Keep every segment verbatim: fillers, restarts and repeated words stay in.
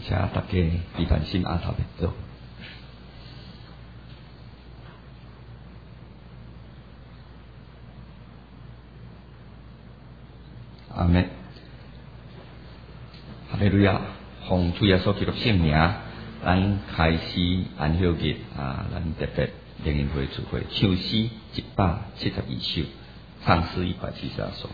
请大家离番心阿头别走。阿门。哈利路亚！奉主耶稣基督圣名，咱开始安息日啊，咱特别灵恩会聚会，唱诗一百七十二首，唱诗一百七十二首。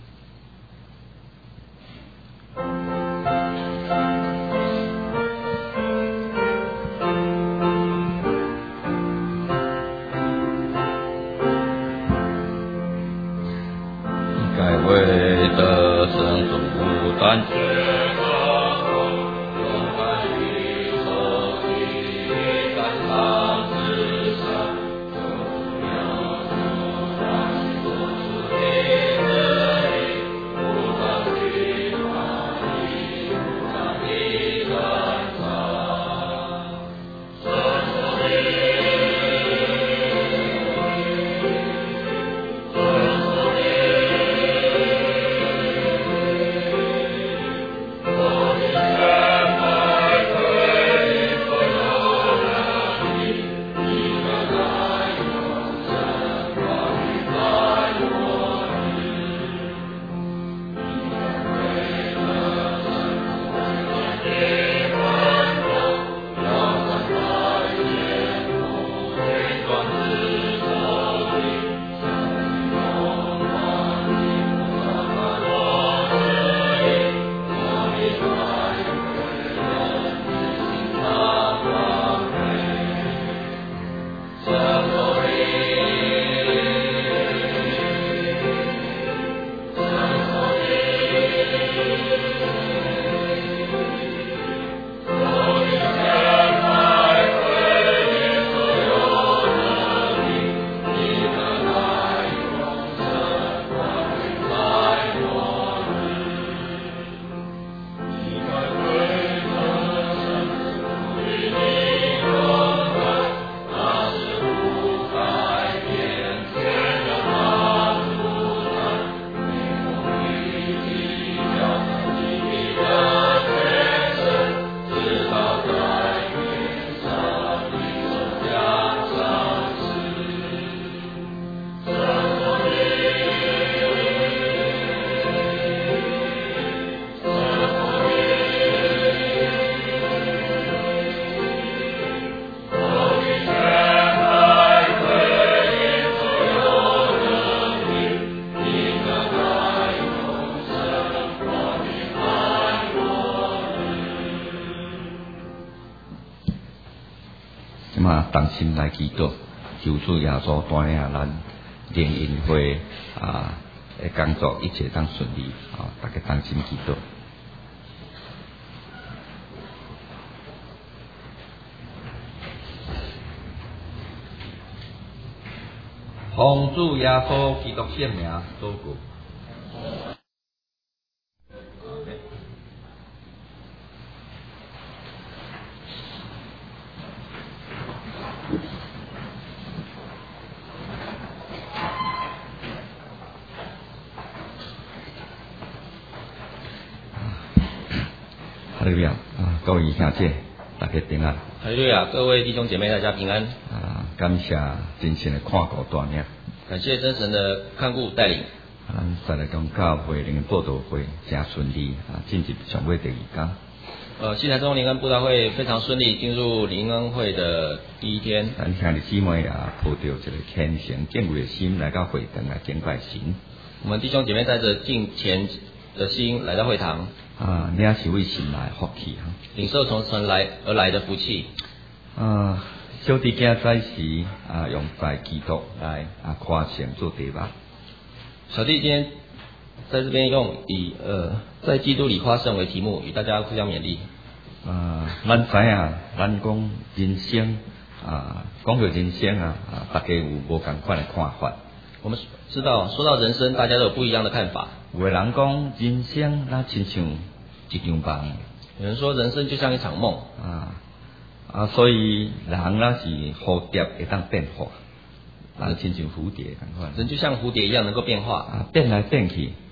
同心来祈祷，求主耶稣带领咱灵恩会啊的工作一切当顺利啊！大家同心祈祷。奉主耶稣基督圣名祷告。哈利路亚啊！各位兄姐，大家平安。 哈利路亚，各位弟兄姐妹，大家平安。 啊，感谢真神的看顾带领。 感谢真神的看顾带领。 咱再来讲教会灵恩布道会真顺利啊，进入上尾第二天。 呃，西台中灵恩布道会非常顺利，进入灵恩会的第一天。 咱兄弟姊妹啊，抱着一个虔诚敬畏的心来到会堂来敬拜神。 我们弟兄姐妹带着敬虔的心来到会堂。 啊，领受为神来福气哈， 领受从神来而来的福气。 啊，小弟囝在时啊，用在基督来啊夸胜做题目。 小弟今天在这边用以呃在基督里夸胜为题目，与大家互相勉励。 啊，咱知影，咱讲人生啊，讲到人生啊，啊，大家有无同款的看法。 我们知道，说到人生，大家都有不一样的看法。 有的人讲人生那亲像一场梦， 有人说人生就像一场梦啊啊，所以人那是蝴蝶会当变化，人亲像蝴蝶同款， 人就像蝴蝶一样能够变化啊，变来变去，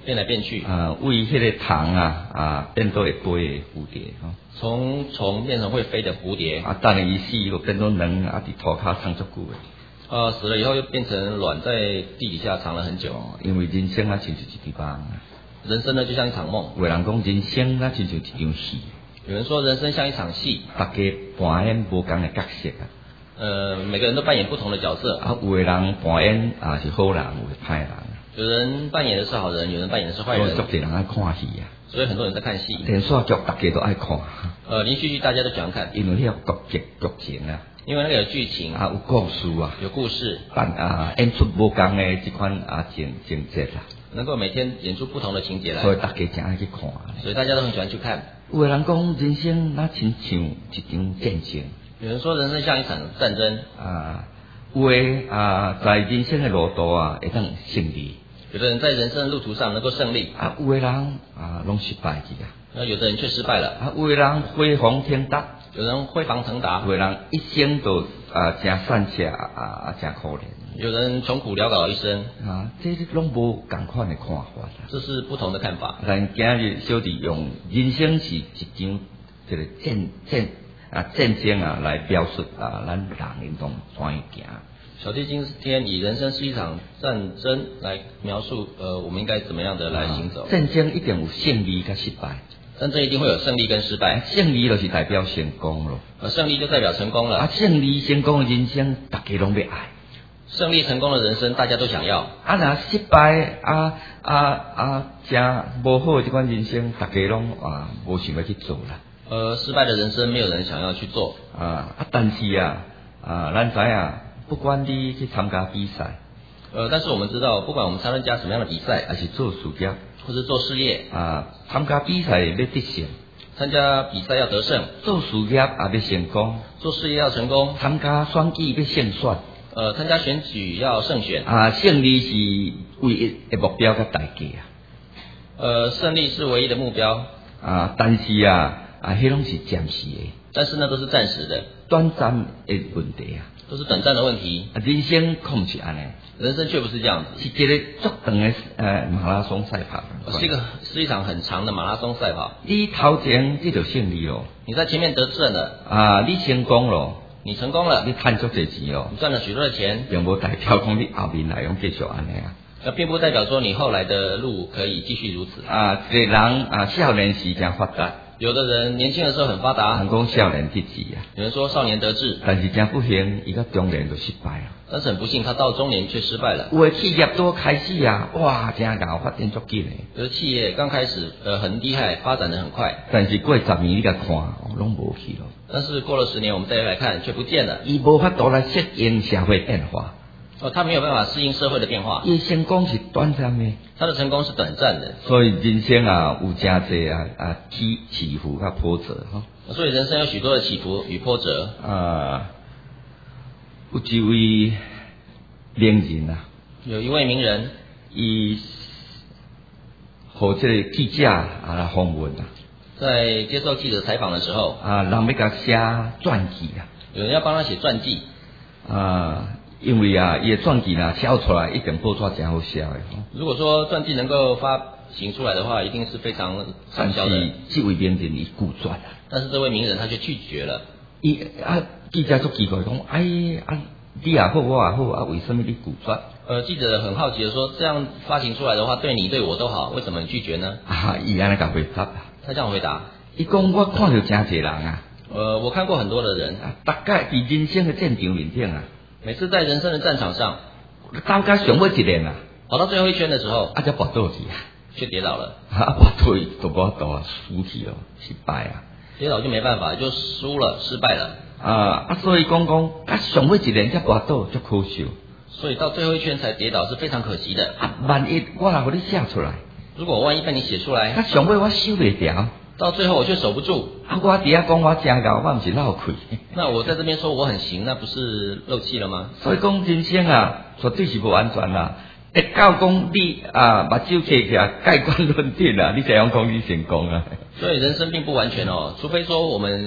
变来变去。 啊，为迄个虫啊啊变做会飞的蝴蝶吼。 从虫变成会飞的蝴蝶。 啊，等伊死又变做卵啊，伫土骹藏足久的。 呃，死了以后又变成卵，在地底下藏了很久。 因为人生啊，亲像一场梦。 人生呢，就像一场梦。 有人讲人生啊，亲像一场戏。 有人说人生像一场戏， 大家扮演不同的角色啊。 呃，每个人都扮演不同的角色。 啊，有的人扮演啊是好人，有的歹人。 有人扮演的是好人，有人扮演的是坏人。 所以足多人爱看戏啊。 所以很多人在看戏。 连续剧大家都爱看。 呃，连续剧大家都喜欢看。 因为迄个剧剧剧情啊。 因为那个有剧情啊，有故事啊。 有故事。 但啊，演出不同的这款啊情情节啦。 能够每天演出不同的情节来。 所以大家真爱去看。 所以大家都很喜欢去看。 有的人讲人生那亲像一场战争。 有人说人生像一场战争。 啊，有的啊在人生的路途啊会当胜利。 有的人在人生的路途上能够胜利。 啊，有的人啊拢失败去啊。 那有的人却失败了。 啊，有的人飞黄腾达。 有人辉煌腾达。 有的人一生都啊真善切啊啊真可怜。 有人穷苦潦倒一生。 啊，这拢无同款的看法啦。 这是不同的看法。 咱今日小弟用人生是一场这个战战啊战争啊来表述啊，咱人应当怎样行？ 小弟今天以人生是一场战争来描述，呃，我们应该怎么样的来行走？ 啊、战争一定有胜利跟失败。 战争一定会有胜利跟失败。 胜利就是代表成功咯。 呃，胜利就代表成功了。 啊，胜利成功的人生，大家拢要爱。 胜利成功的人生，大家都想要。 啊，那失败啊啊啊，真无好的这款人生，大家拢啊无想要去做啦。 呃，失败的人生，没有人想要去做。 啊啊，但是啊啊，咱知啊，不管你去参加比赛， 呃，但是我们知道，不管我们参加什么样的比赛， 还是做事业， 或是做事业啊，参加比赛要得胜， 参加比赛要得胜， 做事业也要成功， 做事业要成功， 参加选举要胜选。 呃，参加选举要胜选啊，胜利是唯一的目标跟代价啊。 呃，胜利是唯一的目标啊，但是啊啊，迄拢是暂时的， 但是呢都是暂时的， 短暂的问题啊， 都是短暂的问题。 啊，人生可不是安尼， 人生却不是这样子， 是一个足长的呃马拉松赛跑， 是一个是一场很长的马拉松赛跑。 你头前这就胜利咯， 你在前面得胜了啊，你成功咯。 你成功了， 你赚足侪钱哦， 你赚了许多的钱， 并无代表讲你后面来用继续安尼啊。 那并不代表说你后来的路可以继续如此啊。这人啊，少年时真发达， 有的人年轻的时候很发达， 人讲少年得志啊。 有人说少年得志， 但是真不幸，伊到中年就失败了。 但是很不幸，他到中年却失败了。 有的企业都开始啊，哇，真搞发展足紧的。 有的企业刚开始呃很厉害，发展的很快， 但是过十年你甲看，拢无去咯。 但是过了十年，我们再来看，却不见了。 伊无法度来适应社会变化。 哦，他没有办法适应社会的变化。 伊成功是短暂的， 他的成功是短暂的。 所以人生啊，有真侪啊啊起起伏甲波折哈。 所以人生有许多的起伏与波折。 啊，有一位名人啊， 有一位名人， 伊和这个记者啊来访问啊。 在接受记者采访的时候， 啊，人要甲写传记啊， 有人要帮他写传记啊，因为啊，伊的传记呢写出来一定报纸真好写的。 如果说传记能够发行出来的话，一定是非常畅销的。 但是这位名人伊拒绝啊， 但是这位名人他却拒绝了。 伊啊，记者足奇怪讲，哎啊，你也好，我也好啊，为什么你拒绝？ 呃，记者很好奇的说，这样发行出来的话，对你对我都好，为什么你拒绝呢？ 啊，伊安尼甲回答啊。 他这样回答， 伊讲我看到真侪人啊， 呃，我看过很多的人， 啊，大概伫人生的战场面顶啊， 每次在人生的战场上， 到甲上尾一年啊， 跑到最后一圈的时候， 啊，才跋倒去啊， 却跌倒了， 啊，跋倒就无倒啊，输去了，失败啊， 跌倒就没办法，就输了，失败了， 啊啊，所以讲讲，啊，上尾一年才跋倒，足可惜， 所以到最后一圈才跌倒是非常可惜的。 啊，万一我若互你写出来。 如果万一被你写出来， 啊，上尾我守袂牢， 到最后我却守不住。 啊，我伫遐讲我真够，我毋是漏气。 那我在这边说我很行，那不是漏气了吗？ 所以讲人生啊，绝对是不安全啦。直到讲你啊，目睭开起来，盖棺论定啊，你才样讲你成功啊。 所以人生并不完全哦，除非说我们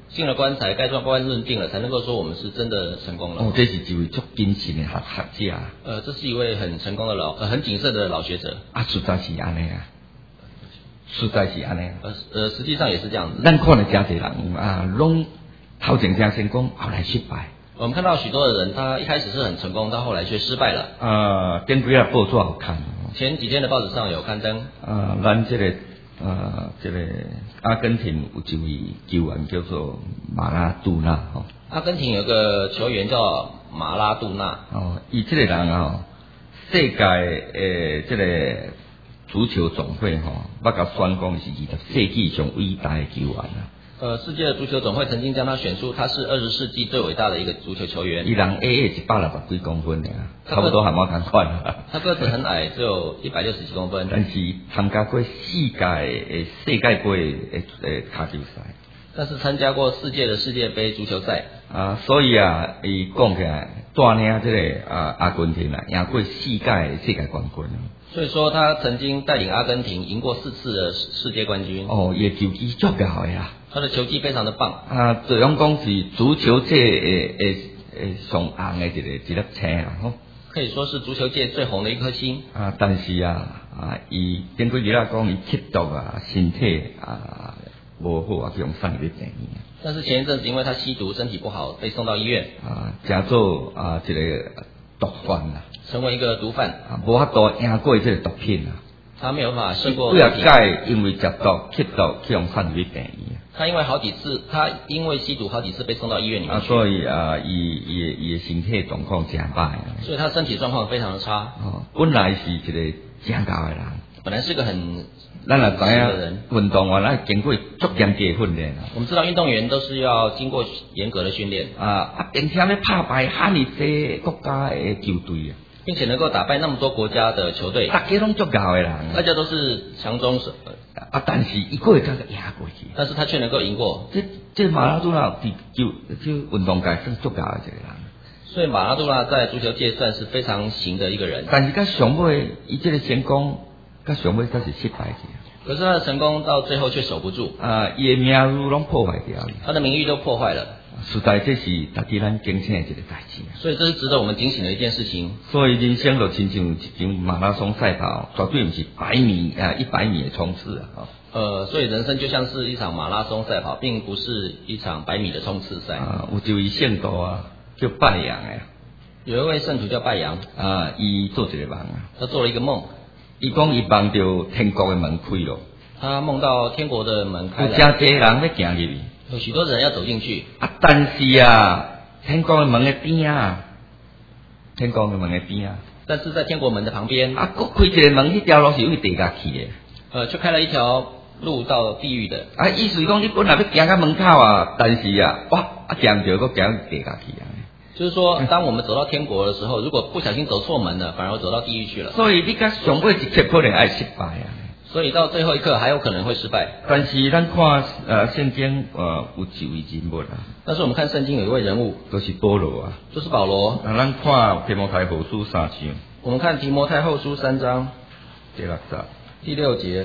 进了棺材，该官论定了，才能够说我们是真的成功了。 哦，这是一位足谨慎的学学者。 呃，这是一位很成功的老，呃，很谨慎的老学者。 啊，实在是安尼啊，实在是安尼。 呃呃，实际上也是这样子。 咱看了真侪人啊，拢头前正成功，后来失败。 我们看到许多的人，他一开始是很成功，到后来却失败了。 呃，前几日报纸有看。 前几天的报纸上有刊登。 呃，咱这个呃这个阿根廷有一位球员叫做马拉杜纳吼。 阿根廷有个球员叫马拉杜纳。 哦，伊这个人哦，世界诶这个足球总会吼，捌甲宣讲是二十世纪上伟大的球员啊。 呃，世界的足球总会曾经将他选出，他是二十世纪最伟大的一个足球球员。 伊人 A A 一百六十几公分的啊，差不多还冇同款啊。 他个子很矮，只有一百六十几公分。 但是参加过世界诶世界杯诶诶卡球赛。 但是参加过世界的世界杯足球赛。 啊，所以啊，伊讲起来带领这个啊阿根廷啊赢过世界的世界冠军。 所以说，他曾经带领阿根廷赢过四次的世界冠军。 哦，伊球技足够的啊。 他的球技非常的棒。 啊，这样讲是足球界诶诶诶上红的一个一粒星啊，吼。 可以说是足球界最红的一颗星。 啊，但是啊啊，伊根据伊拉讲，伊吸毒啊，身体啊无好啊，去用送入病院。 但是前一阵子因为他吸毒，身体不好，被送到医院。 啊，假做啊一个毒贩啊， 成为一个毒贩。 啊，无法度赢过这个毒品啊。 他没有办法胜过。 几啊届因为吸毒、吸毒去用送入病院。 他因为好几次，他因为吸毒好几次被送到医院里面去。 啊，所以啊，伊伊伊的身体状况真歹。 所以他身体状况非常的差。 哦，本来是一个正教的人。 本来是个很。 咱也知影，运动员咱经过足严格的训练啊。 我们知道运动员都是要经过严格的训练啊啊，并且要打败哈尼些国家的球队啊， 并且能够打败那么多国家的球队。 大家拢足够的人， 大家都是强中手啊，但是伊个会甲赢过去。 但是他却能够赢过。 这这马拉多纳伫就就运动界算足够的一个人。 所以马拉多纳在足球界算是非常行的一个人。 但是甲上尾，伊这个成功。他上尾才是失败去， 可是他的成功到最后却守不住啊！伊的名誉拢破坏掉了， 他的名誉都破坏了。 实在这是大家咱警醒的一个代志。 所以这是值得我们警醒的一件事情。 所以人生就亲像一场马拉松赛跑，绝对不是百米啊一百米的冲刺啊！ 呃，所以人生就像是一场马拉松赛跑，并不是一场百米的冲刺赛。 啊，有一位圣徒啊，叫拜阳的， 有一位圣徒叫拜阳啊，伊做一个梦啊， 他做了一个梦。 伊讲伊梦到天国的门开了， 他梦到天国的门开了， 有真多人要行入去， 有许多人要走进去。 啊，但是啊，天国的门的边啊，天国的门的边啊， 但是在天国门的旁边， 啊，佫开一个门，迄条路是有去地下去的， 呃，却开了一条路到地狱的。 啊，意思讲你本来要行到门口啊，但是啊，哇，啊，行着佫行地下去啊。 就是说，当我们走到天国的时候，如果不小心走错门了，反而会走到地狱去了。 所以你甲上尾一刻可能爱失败啊。 所以到最后一刻还有可能会失败。 但是咱看呃圣经呃有一位人物啊。 但是我们看圣经有一位人物， 就是保罗啊。 就是保罗。 啊，咱看提摩太后书三章。 我们看提摩太后书三章第六节。 第六节。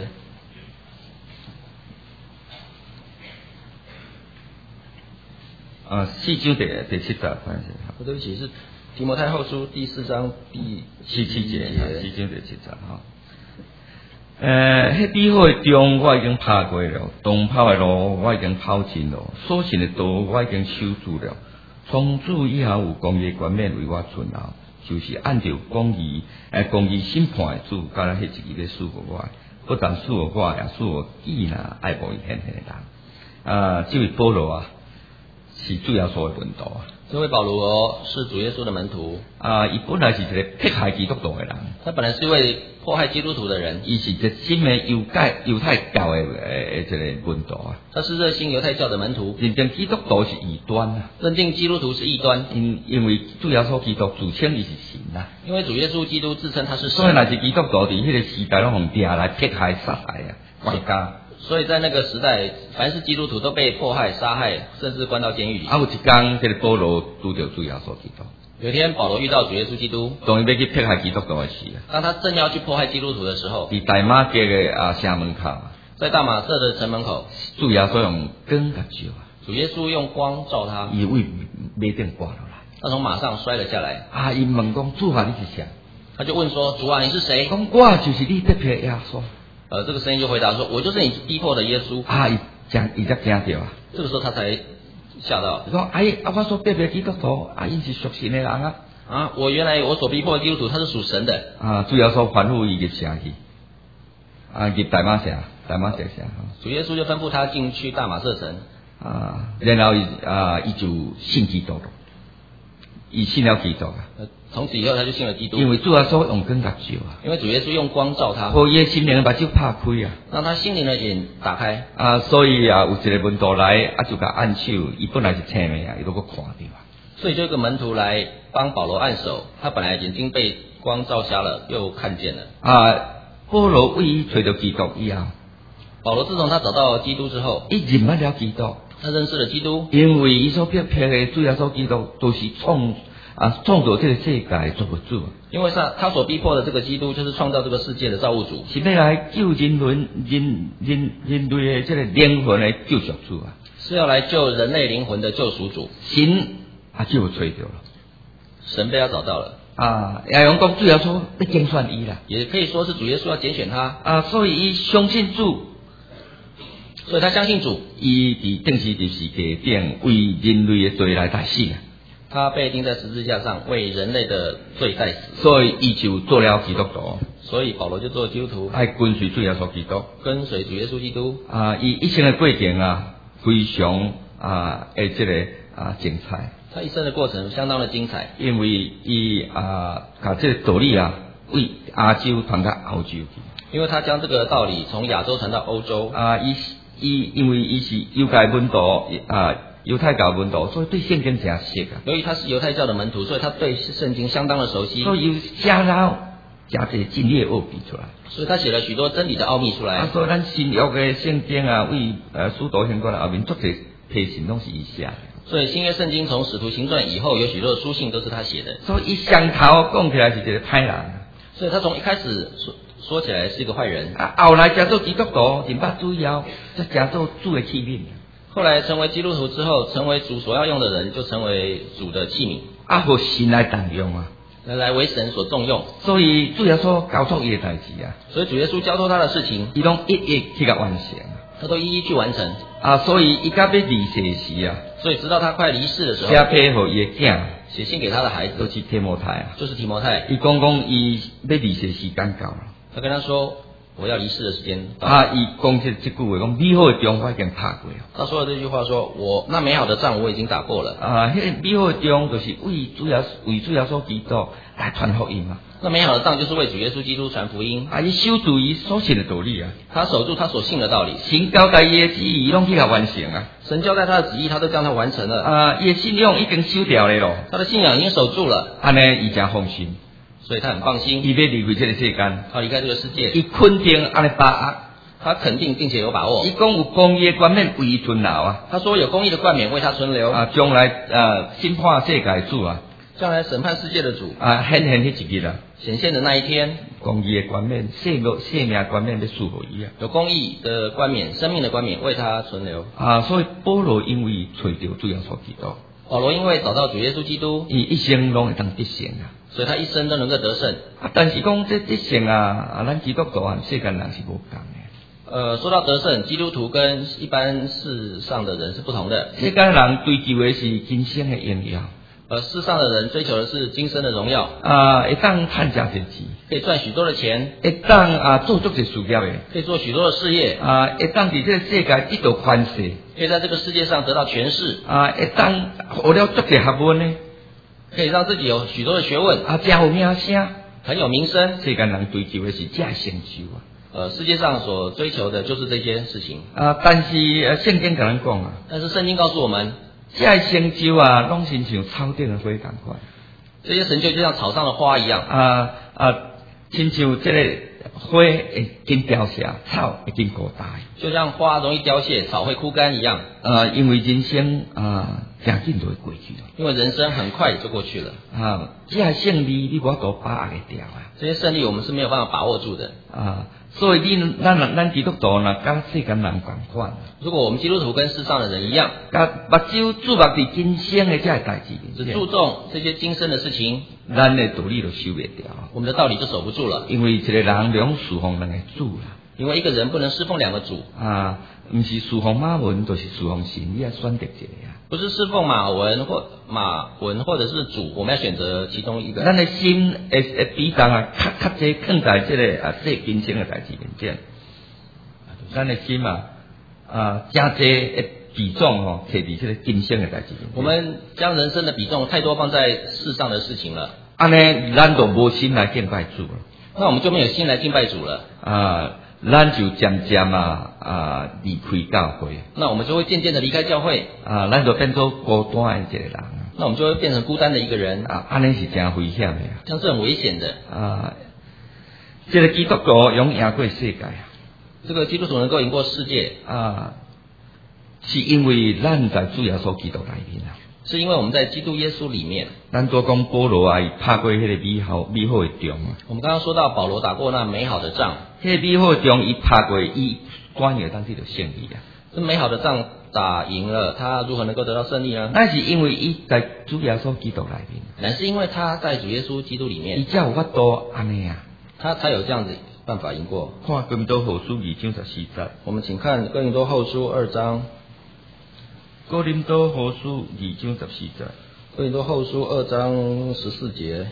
啊，四章第第七节，反正。 我对不起，是提摩太后书第四章第七七节，四章第七节哈。呃，迄美好的中我已经爬过了，东跑的路我已经跑尽了，所信的道我已经守住了。从此以后有公义冠冕为我存留，就是按照公义诶公义审判的主，甲咱迄一个要赐互我，不但赐互我，也赐互伊呐爱慕伊现现的人。啊，这位保罗啊。是主耶稣的门徒啊！ 这位保罗是主耶稣的门徒啊，伊本来是一个迫害基督徒的人。 他本来是一位迫害基督徒的人。 伊是一个新的犹太犹太教的诶这个门徒啊。 他是热心犹太教的门徒。 认定基督徒是异端啊。 认定基督徒是异端。 因因为主耶稣基督自称伊是神啊。 因为主耶稣基督自称他是神。 所以若是基督徒伫迄个时代拢用掠来迫害杀害啊，外加。 所以在那个时代，凡是基督徒都被迫害、杀害，甚至关到监狱里。 啊，有一天，这个保罗拄着主耶稣基督。 有一天，保罗遇到主耶稣基督， 当伊要去迫害基督徒的时啊。 当他正要去迫害基督徒的时候， 伫大马街的啊城门口， 在大马色的城门口， 主耶稣用光甲照啊。 主耶稣用光照他， 伊为马顶挂落来， 他从马上摔了下来。 啊，伊问讲主啊，你是谁？ 他就问说：“主啊，你是谁？” 讲我就是你逼迫的耶稣。 呃，这个声音就回答说：“我就是你逼迫的耶稣。” 啊，伊惊，伊才惊到啊。 这个时候他才吓到。 讲哎，啊，我所逼迫基督徒，啊，因是属神的人啊。 啊，我原来我所逼迫的基督徒，他是属神的。 啊，主要说吩咐伊入城去，啊，入大马城，大马城城。 主耶稣就吩咐他进去大马色城。 啊，然后伊啊，伊就信基督了，伊信了基督啊。 从此以后他就信了基督。 因为主要说用光照啊。 因为主耶稣用光照他， 互伊的心灵把手拍开啊， 让他心灵的眼打开。 啊，所以啊，有一个门徒来，啊，就甲按手，伊本来是青的啊，伊都搁看到啊。 所以就有一个门徒来帮保罗按手，他本来眼睛被光照瞎了，又看见了。 啊，保罗为伊找到基督以后， 保罗自从他找到基督之后， 伊认捌了基督， 他认识了基督， 因为伊所逼迫的主要所基督都是创啊创造这个世界的造物主。 因为他他所逼迫的这个基督就是创造这个世界的造物主， 是要来救人伦人人人类的这个灵魂的救赎主啊， 是要来救人类灵魂的救赎主。 神啊就找到了， 神被他找到了啊，也用讲主要说要拣选伊啦， 也可以说是主耶稣要拣选他啊，所以伊相信主， 所以他相信主， 伊伫正是伫世界顶为人类的罪来代死啊。 他被钉在十字架上，为人类的罪代死， 所以伊就做了基督徒。 所以保罗就做基督徒， 爱跟随主耶稣基督， 跟随主耶稣基督。 啊，伊一生的过程啊，非常啊，诶，这个啊精彩。 他一生的过程相当的精彩， 因为伊啊，把这个道理啊，为亚洲传到欧洲去。 因为他将这个道理从亚洲传到欧洲。 啊，伊伊因为伊是犹太门徒啊。犹太教门徒，所以对圣经真熟啊。 由于他是犹太教的门徒，所以他对圣经相当的熟悉。 所以有写了加这真理的奥秘出来。 所以他写了许多真理的奥秘出来。 啊，所以咱新约的圣经啊，为呃使徒行传后面作者批信拢是伊写的。 所以新约圣经从使徒行传以后，有许多的书信都是他写的。 所以伊上头讲起来是一个歹人。 所以他从一开始说说起来是一个坏人。 啊，后来加做基督徒，认捌主以后，再加做主的器皿。 后来成为基督徒之后，成为主所要用的人，就成为主的器皿。 啊，互神来动用啊， 来来为神所重用。 所以主耶稣交托伊的代志啊， 所以主耶稣交托他的事情， 伊拢一一去甲完成， 他都一一去完成。 啊，所以伊甲要离世时啊， 所以直到他快离世的时候， 写批互伊的囝， 写信给他的孩子， 就是提摩太啊， 就是提摩太。 伊讲讲伊要离世时间到了， 他跟他说。我要离世的时间到了。 啊，伊讲这这句话，讲美好的仗我已经拍过了。 他说了这句话说，我那美好的仗我已经打过了。 啊，迄、那个美好的仗就是为主要为主要所基督来传福音嘛。 那美好的仗就是为主耶稣基督传福音。 啊，伊守住伊所信的道理啊， 他守住他所信的道理。 神交代伊的旨意，伊拢去甲完成啊。 神交代他的旨意，他都将它完成了。 啊，伊的信仰已经守掉了咯。 他的信仰已经守住了。 安尼伊真放心。 所以他很放心， 伊要离开这个世间， 他离开这个世界， 伊肯定安尼把握， 他肯定并且有把握。 伊讲有公义的冠冕为伊存留啊， 他说有公义的冠冕为他存留啊，将来呃审判世界主啊， 将来审判世界的主啊，显现迄一日啊， 显现的那一天， 公义的冠冕、生命生命冠冕要赐予伊啊， 有公义的冠冕、生命的冠冕为他存留啊，所以保罗因为找到主耶稣基督， 保罗因为找到主耶稣基督， 伊一生拢会当得胜啊。 所以他一生都能够得胜。 啊，但是讲这得胜啊，啊，咱基督徒和世间人是无共的。 呃，说到得胜，基督徒跟一般世上的人是不同的。 世间人追求的是今生的荣耀， 而世上的人追求的是今生的荣耀。 啊，会当赚真侪钱， 可以赚许多的钱， 会当啊做足侪事业的， 可以做许多的事业， 啊，会当伫这个世界得到权势， 可以在这个世界上得到权势， 啊，会当学了足侪学问呢。 可以让自己有许多的学问， 啊，真有名声， 很有名声。 世间人追求的是这成就啊。 呃，世界上所追求的就是这些事情啊，但是呃，圣经甲咱讲啊， 但是圣经告诉我们， 这成就啊，拢亲像草顶的花同款。 这些成就就像草上的花一样啊啊，亲像这个花会经凋谢，草会经枯大， 就像花容易凋谢，草会枯干一样。 啊，因为人生啊，真紧就会过去了。 因为人生很快就过去了。 啊，这胜利你无法度把握得掉啊。 这些胜利我们是没有办法把握住的。 啊， 所以你咱咱基督徒呢，跟世间人共款。 如果我们基督徒跟世上的人一样， 甲目睭注目伫今生的这些代志， 只注重这些今生的事情， 咱的道理就守袂掉， 我们的道理就守不住了。 因为一个人两侍奉两个主啦。 因为一个人不能侍奉两个主啊，不是侍奉马文，就是侍奉神，你要选择一个啊。 不是侍奉马文或马文或者是主，我们要选择其中一个。 咱的心会会比重啊，较较济放在这个啊世今生的代志面前。咱的心啊啊，真济的比重吼，摕伫这个今生的代志面前。 我们将人生的比重太多放在世上的事情了。 安尼，咱就无心来敬拜主了。 那我们就没有心来敬拜主了。 啊。咱就渐渐啊啊离开教会， 那我们就会渐渐的离开教会啊，咱就变做孤单的一个人， 那我们就会变成孤单的一个人啊，安尼是真危险的， 这样是很危险的啊。这个基督徒永赢过世界， 这个基督徒能够赢过世界啊，是因为咱在主耶稣基督里面啊。 是因为我们在基督耶稣里面， 咱都讲保罗啊，伊拍过迄个美好美好的仗啊。 我们刚刚说到保罗打过那美好的仗， 迄个美好的仗伊拍过，伊关键当时就胜利啊。 这美好的仗打赢了，他如何能够得到胜利呢？ 那是因为伊在主耶稣基督里面， 乃是因为他在主耶稣基督里面， 伊才有法度安尼啊， 他才有这样子办法赢过。 看哥林多后书二章十四节， 我们请看哥林多后书二章。 哥林多后书二章十四节。 哥林多后书二章十四节，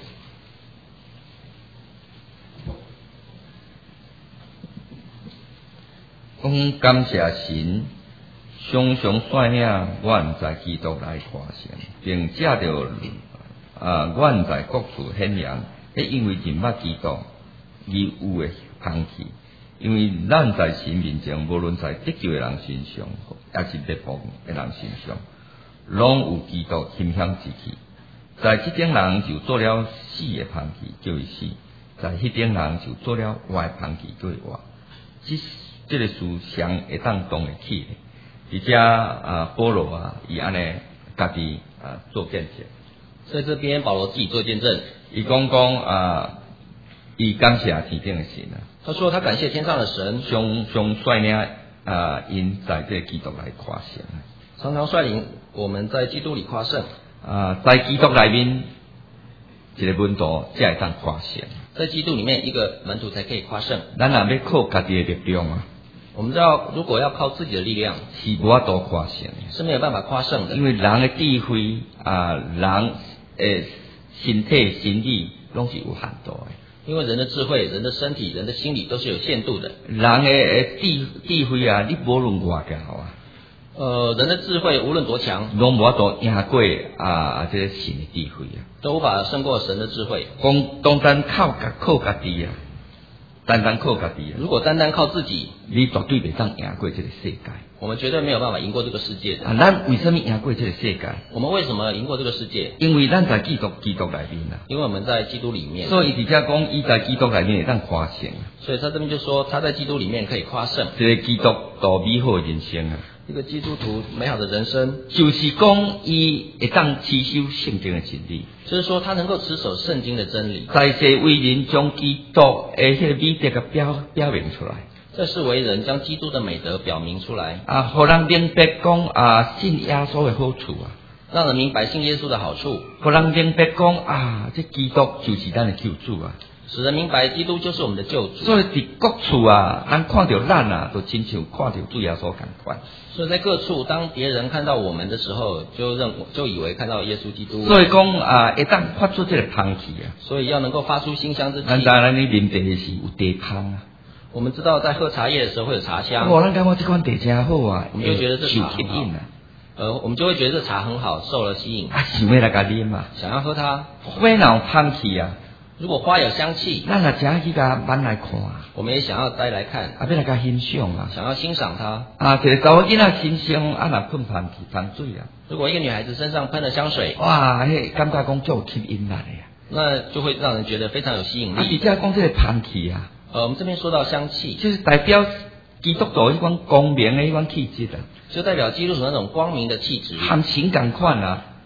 讲感谢神，常常率领阮在基督来夸胜，并借着啊，阮在各处显扬，迄因为认捌基督，义有的芳气。因为咱在神面前，无论在得救的人身上，也是灭亡的人身上，拢有基督馨香之气。在这点人就做了死的芳气，叫伊死；在迄点人就做了活的芳气，叫伊活。这这个事上会当动会起的，而且啊，保罗啊，伊安尼家己啊做见证。 在这边，保罗自己做见证， 伊讲讲啊，伊感谢天顶的神啊。 他说他感谢天上的神， 常常率领啊，因在这基督来夸胜， 常常率领我们在基督里夸胜。 啊，在基督里面一个门徒才会当夸胜。 在基督里面，一个门徒才可以夸胜。 咱若要靠家己的力量啊， 我们知道，如果要靠自己的力量， 是无法度夸胜的， 是没有办法夸胜的。 因为人的智慧啊，人诶身体、心理拢是有限度的。 因为人的智慧、人的身体、人的心理都是有限度的。 人的智智慧啊，你无论偌高啊， 呃，人的智慧无论多强， 拢无法度赢过啊，这个神的智慧啊， 都无法胜过神的智慧。 讲单单靠家靠家己啊，单单靠家己啊， 如果单单靠自己， 你绝对袂当赢过这个世界。 我们绝对没有办法赢过这个世界的。 啊，咱为什么赢过这个世界？ 我们为什么赢过这个世界？ 因为咱在基督基督里面啊。 因为我们在基督里面。 所以直接讲，伊在基督里面会当夸胜。 所以他这边就说，他在基督里面可以夸胜。 这个基督徒美好的人生啊， 一个基督徒美好的人生， 就是讲伊会当持守圣经的真理。 就是说，他能够持守圣经的真理， 在世为人将基督的迄个美德个表表明出来。 在世为人将基督的美德表明出来， 啊，互人明白讲啊，信耶稣的好处啊， 让人明白信耶稣的好处， 互人明白讲啊，这基督就是咱的救主啊， 使人明白基督就是我们的救主。 所以伫各处啊，咱看到咱啊，就亲像看到主耶稣同款。 所以在各处，当别人看到我们的时候，就认就以为看到耶稣基督。 所以讲啊，会当发出这个香气啊， 所以要能够发出馨香之气。 咱当然你啉茶是有茶香啊。 我们知道在喝茶叶的时候会有茶香， 哇，咱感觉这款茶真好啊， 我们就觉得这茶很好啊， 呃，我们就会觉得这茶很好，受了吸引， 啊，想要来甲啉啊， 想要喝它。 花若有香气啊， 如果花有香气， 咱也真去甲挽来看啊， 我们也想要带来看， 啊，要来甲欣赏啊， 想要欣赏它。 啊，一个查某囡仔身上啊，若喷香气、香水啊， 如果一个女孩子身上喷了香水， 哇，迄感觉讲足有吸引力的啊， 那就会让人觉得非常有吸引力。 啊，而且讲这个香气啊。 呃，我们这边说到香气， 就是代表基督徒迄款光明的迄款气质啊， 就代表基督徒那种光明的气质， 含情共款啊，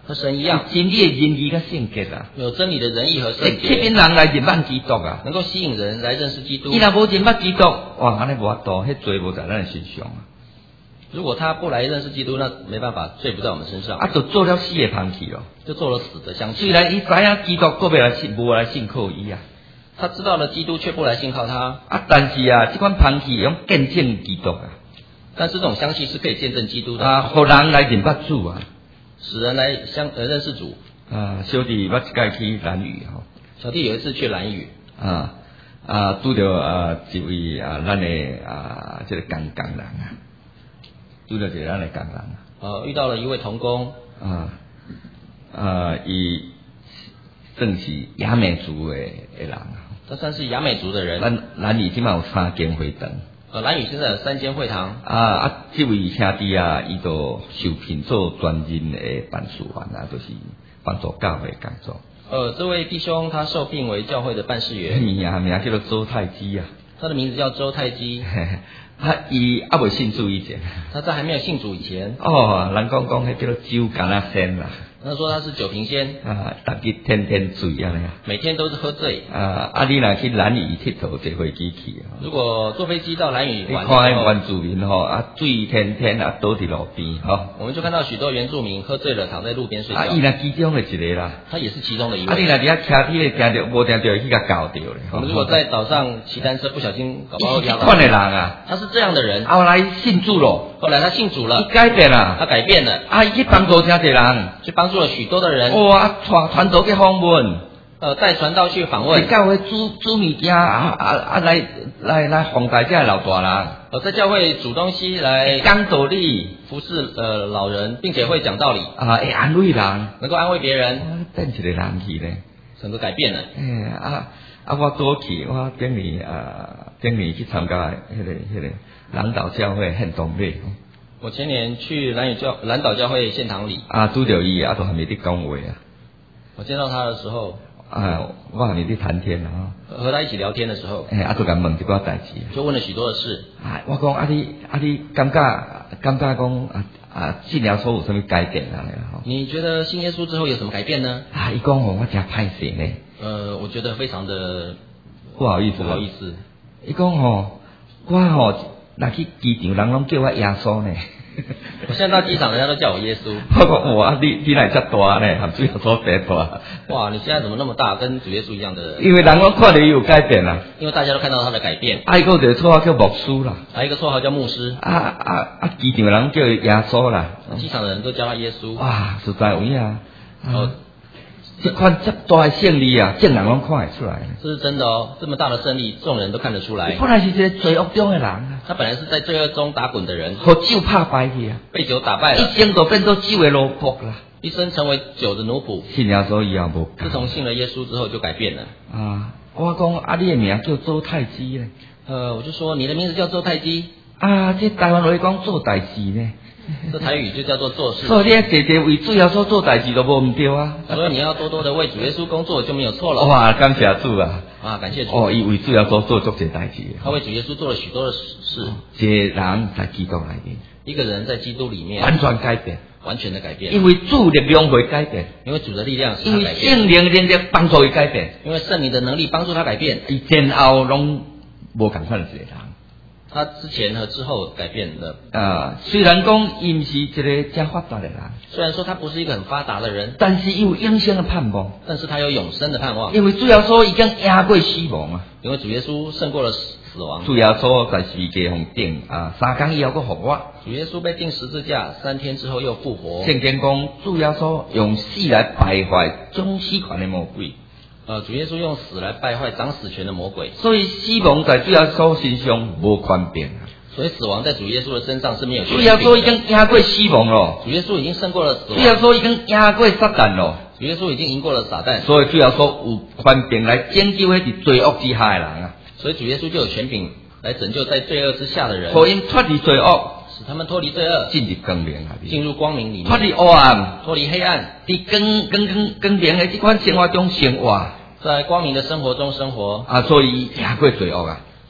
和神一样， 真理的仁义跟圣洁啊， 有真理的仁义和圣吸引洁， 人来认识基督啊。 能够吸引人来认识基督。 伊若无认识基督，哇，安尼无法度，迄罪无在咱的身上啊。 如果他不来认识基督，那没办法，罪不在我们身上， 啊，就做了死的香气咯。 就做了死的香气。 虽然伊知影基督个别来信，无来信靠伊啊。 他知道了基督，却不来信靠他。 啊，但是啊，这款香气用见证基督啊。 但是这种香气是可以见证基督的啊，互人来认识主啊， 使人来相呃认识主。 啊，小弟捌一届去兰屿吼， 小弟有一次去兰屿， 啊啊，拄着啊一位啊咱的啊这个工工人啊，拄着一个咱的工人啊， 呃，遇到了一位童工， 啊啊，伊算是雅美族的的人啊， 他算是雅美族的人。 咱兰屿即嘛有三间会堂。 呃，兰屿现在有三间会堂。 啊啊，这位兄弟啊，伊都受聘做专任的办事员啊，就是帮助教会工作。 呃，这位弟兄他受聘为教会的办事员， 名啊名叫做周太基啊。 他的名字叫周太基。 啊，伊还未信主以前。 他在还没有信主以前。 哦，人讲讲迄叫做酒干那仙啦。 他说他是酒瓶仙。 啊，逐日天天醉啊咧。 每天都是喝醉。 啊，啊，你若去兰屿佚佗，坐飞机去啊。 如果坐飞机到兰屿玩， 你看迄原住民吼，啊，醉天天啊，倒伫路边吼。 我们就看到许多原住民喝醉了，躺在路边睡觉。 啊，伊若其中的一个啦。 他也是其中的一位。 啊，你若伫遐骑铁咧，听着无听着去甲搞着咧。 我们如果在岛上骑单车，不小心搞不好压到。 款的人啊， 他是这样的人。 后来信主咯。 后来他信主了， 他改变了， 他改变了， 啊，去帮助真侪人， 去帮助了许多的人。 哇，传传道去访问， 呃，带传道去访问， 教会煮煮物件啊啊啊来来来奉带这老大人。 呃，在教会煮东西来讲道理， 服侍呃老人，并且会讲道理啊，会安慰人， 能够安慰别人， 变一个人去咧， 整个改变了。 哎啊啊！我多去，我顶年啊顶年去参加迄个迄个兰岛教会献堂礼。 我前年去兰屿教兰岛教会献堂礼， 啊，拄着伊啊，都还没得讲话啊。 我见到他的时候， 啊，我还没得谈天啊。 和他一起聊天的时候， 哎，啊，都甲问一寡代志， 就问了许多的事。 啊，我讲啊你啊你感觉感觉讲啊啊信耶稣有什么改变啊？吼， 你觉得信耶稣之后有什么改变呢？ 啊，伊讲吼，我真歹势呢。 呃，我觉得非常的不好意思， 不好意思。 伊讲吼，我吼若去机场，人拢叫我耶稣呢。 我现在到机场，人家都叫我耶稣。 我讲哇，你你来遮大呢，含主耶稣这大。 哇，你现在怎么那么大，跟主耶稣一样的？ 因为人拢看到伊有改变啦。 因为大家都看到他的改变。 还有一个绰号叫牧师啦。 还有一个绰号叫牧师。 啊啊啊！机场人叫耶稣啦。 机场的人都叫他耶稣。 哇，实在有影。 哦。 这款这大的胜利啊，众人拢看得出来。 这是真的哦，这么大的胜利，众人都看得出来。 本来是一个罪恶中的人啊， 他本来是在罪恶中打滚的人， 和酒拍败去啊， 被酒打败了， 一生都变做酒的奴仆啦， 一生成为酒的奴仆。 信耶稣以后无。 自从信了耶稣之后就改变了。 啊，我讲啊，你的名叫周太基咧。 呃，我就说你的名字叫周太基。 啊，这台湾话讲做代志呢。 这台语就叫做做事。 所以你坐坐为主耶稣做代志都无唔对啊。 所以你要多多的为主耶稣工作就没有错了。 哇，感谢主啊！ 啊，感谢主。 哦，伊为主耶稣做足些代志。 他为主耶稣做了许多的事。 这人在基督里面， 一个人在基督里面完全改变， 完全的改变。 因为主力量会改变， 因为主的力量使因为他改变。 圣灵能力帮助伊改变， 因为圣灵的能力帮助他改变。 伊前后拢无共款一个人。 他之前和之后改变了。 啊，虽然讲伊唔是一个真发达的人， 虽然说他不是一个很发达的人， 但是伊有永生的盼望。 但是他有永生的盼望。 因为主耶稣已经赢过死亡啊！ 因为主耶稣胜过了死亡。 主耶稣在十字架上钉啊，三天以后佫复活。 主耶稣被钉十字架，三天之后又复活。 圣经讲，主耶稣用死来败坏掌死权的魔鬼。 呃，主耶稣用死来败坏掌死权的魔鬼。 所以死亡在主耶稣身上无权柄啊！ 所以死亡在主耶稣的身上是没有权柄的。 主耶稣已经赢过死亡咯。 主耶稣已经胜过了死亡。 主耶稣已经赢过撒旦咯。 主耶稣已经赢过了撒旦。 所以主耶稣有权柄来拯救那啲罪恶之下的人啊！ 所以主耶稣就有权柄来拯救在罪恶之下的人， 可因脱离罪恶， 使他们脱离罪恶， 进入光明啊！ 进入光明里面， 脱离黑暗， 脱离黑暗， 伫光光光光明的这款生活中生活， 在光明的生活中生活啊！所以赢过罪恶啊！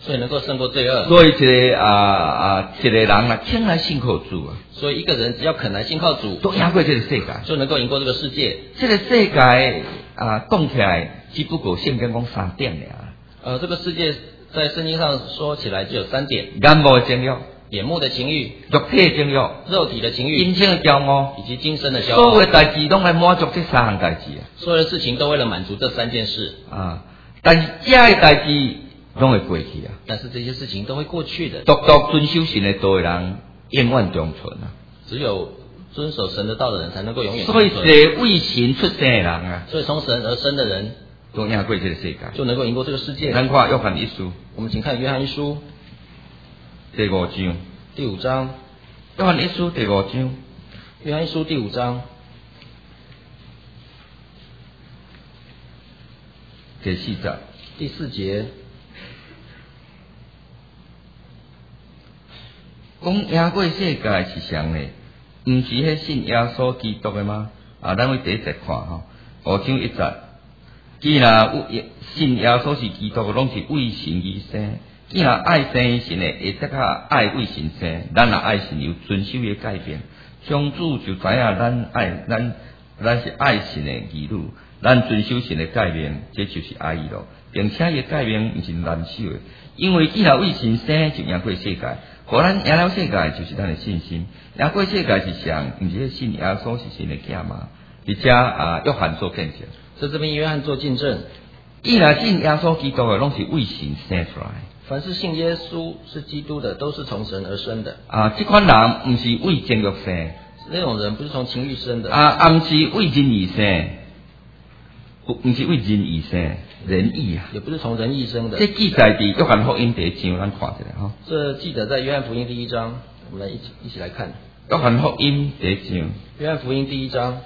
所以能够胜过罪恶。 所以一个啊啊一个人啊，肯来信靠主啊， 所以一个人只要肯来信靠主， 都赢过这个世界， 就能够赢过这个世界。 这个世界啊，讲起来只不过圣经讲三点尔。 呃，这个世界在圣经上说起来就有三点： 眼目的情欲、 眼目的情欲、 肉体的情欲、 肉体的情欲、 今生的骄傲， 以及今生的骄所有傲。 的代志拢来满足这三项代志啊。 所有的事情都为了满足这三件事啊，但是这的代志拢会过去啊。 但是这些事情都会过去的。 独独遵守神的道的人，永远长存啊。 只有遵守神的道的人才能够永远所以长存。 是为神出生的人啊， 所以从神而生的人都赢过这个世界， 就能够赢过这个世界。 咱看约翰一书， 我们请看约翰一书第五章。 第五章。 约翰一书第五章。 约翰一书第五章第四节。 第四节。 讲赢过世界是谁呢？毋是迄信耶稣基督的吗？啊，咱为第一节看吼，五章一节。既然信耶稣是基督，拢是为神而生。既然爱生神的，会则较爱为神生。咱若爱神，有遵守伊的诫命。上主就知影咱爱咱，咱是爱神的儿女，咱遵守神的诫命，这就是爱伊咯。并且伊的诫命毋是难守的，因为既然为神生，就赢过世界。互咱赢了世界，就是咱的信心。赢过世界是谁？毋是信耶稣是神的囝嘛？而且啊，约翰做见证。 在这边约翰做见证。 既然信耶稣基督的，拢是为神生出来。 凡是信耶稣是基督的，都是从神而生的。 啊，这款人毋是为情欲生。 那种人不是从情欲生的。 啊，啊，毋是为人而生，不，毋是为人而生，仁义啊。 也不是从人义生的。 这记载伫约翰福音第一章，咱看一下哈。 这记载在约翰福音第一章，我们来一起一起来看。 约翰福音第一章。 约翰福音第一章。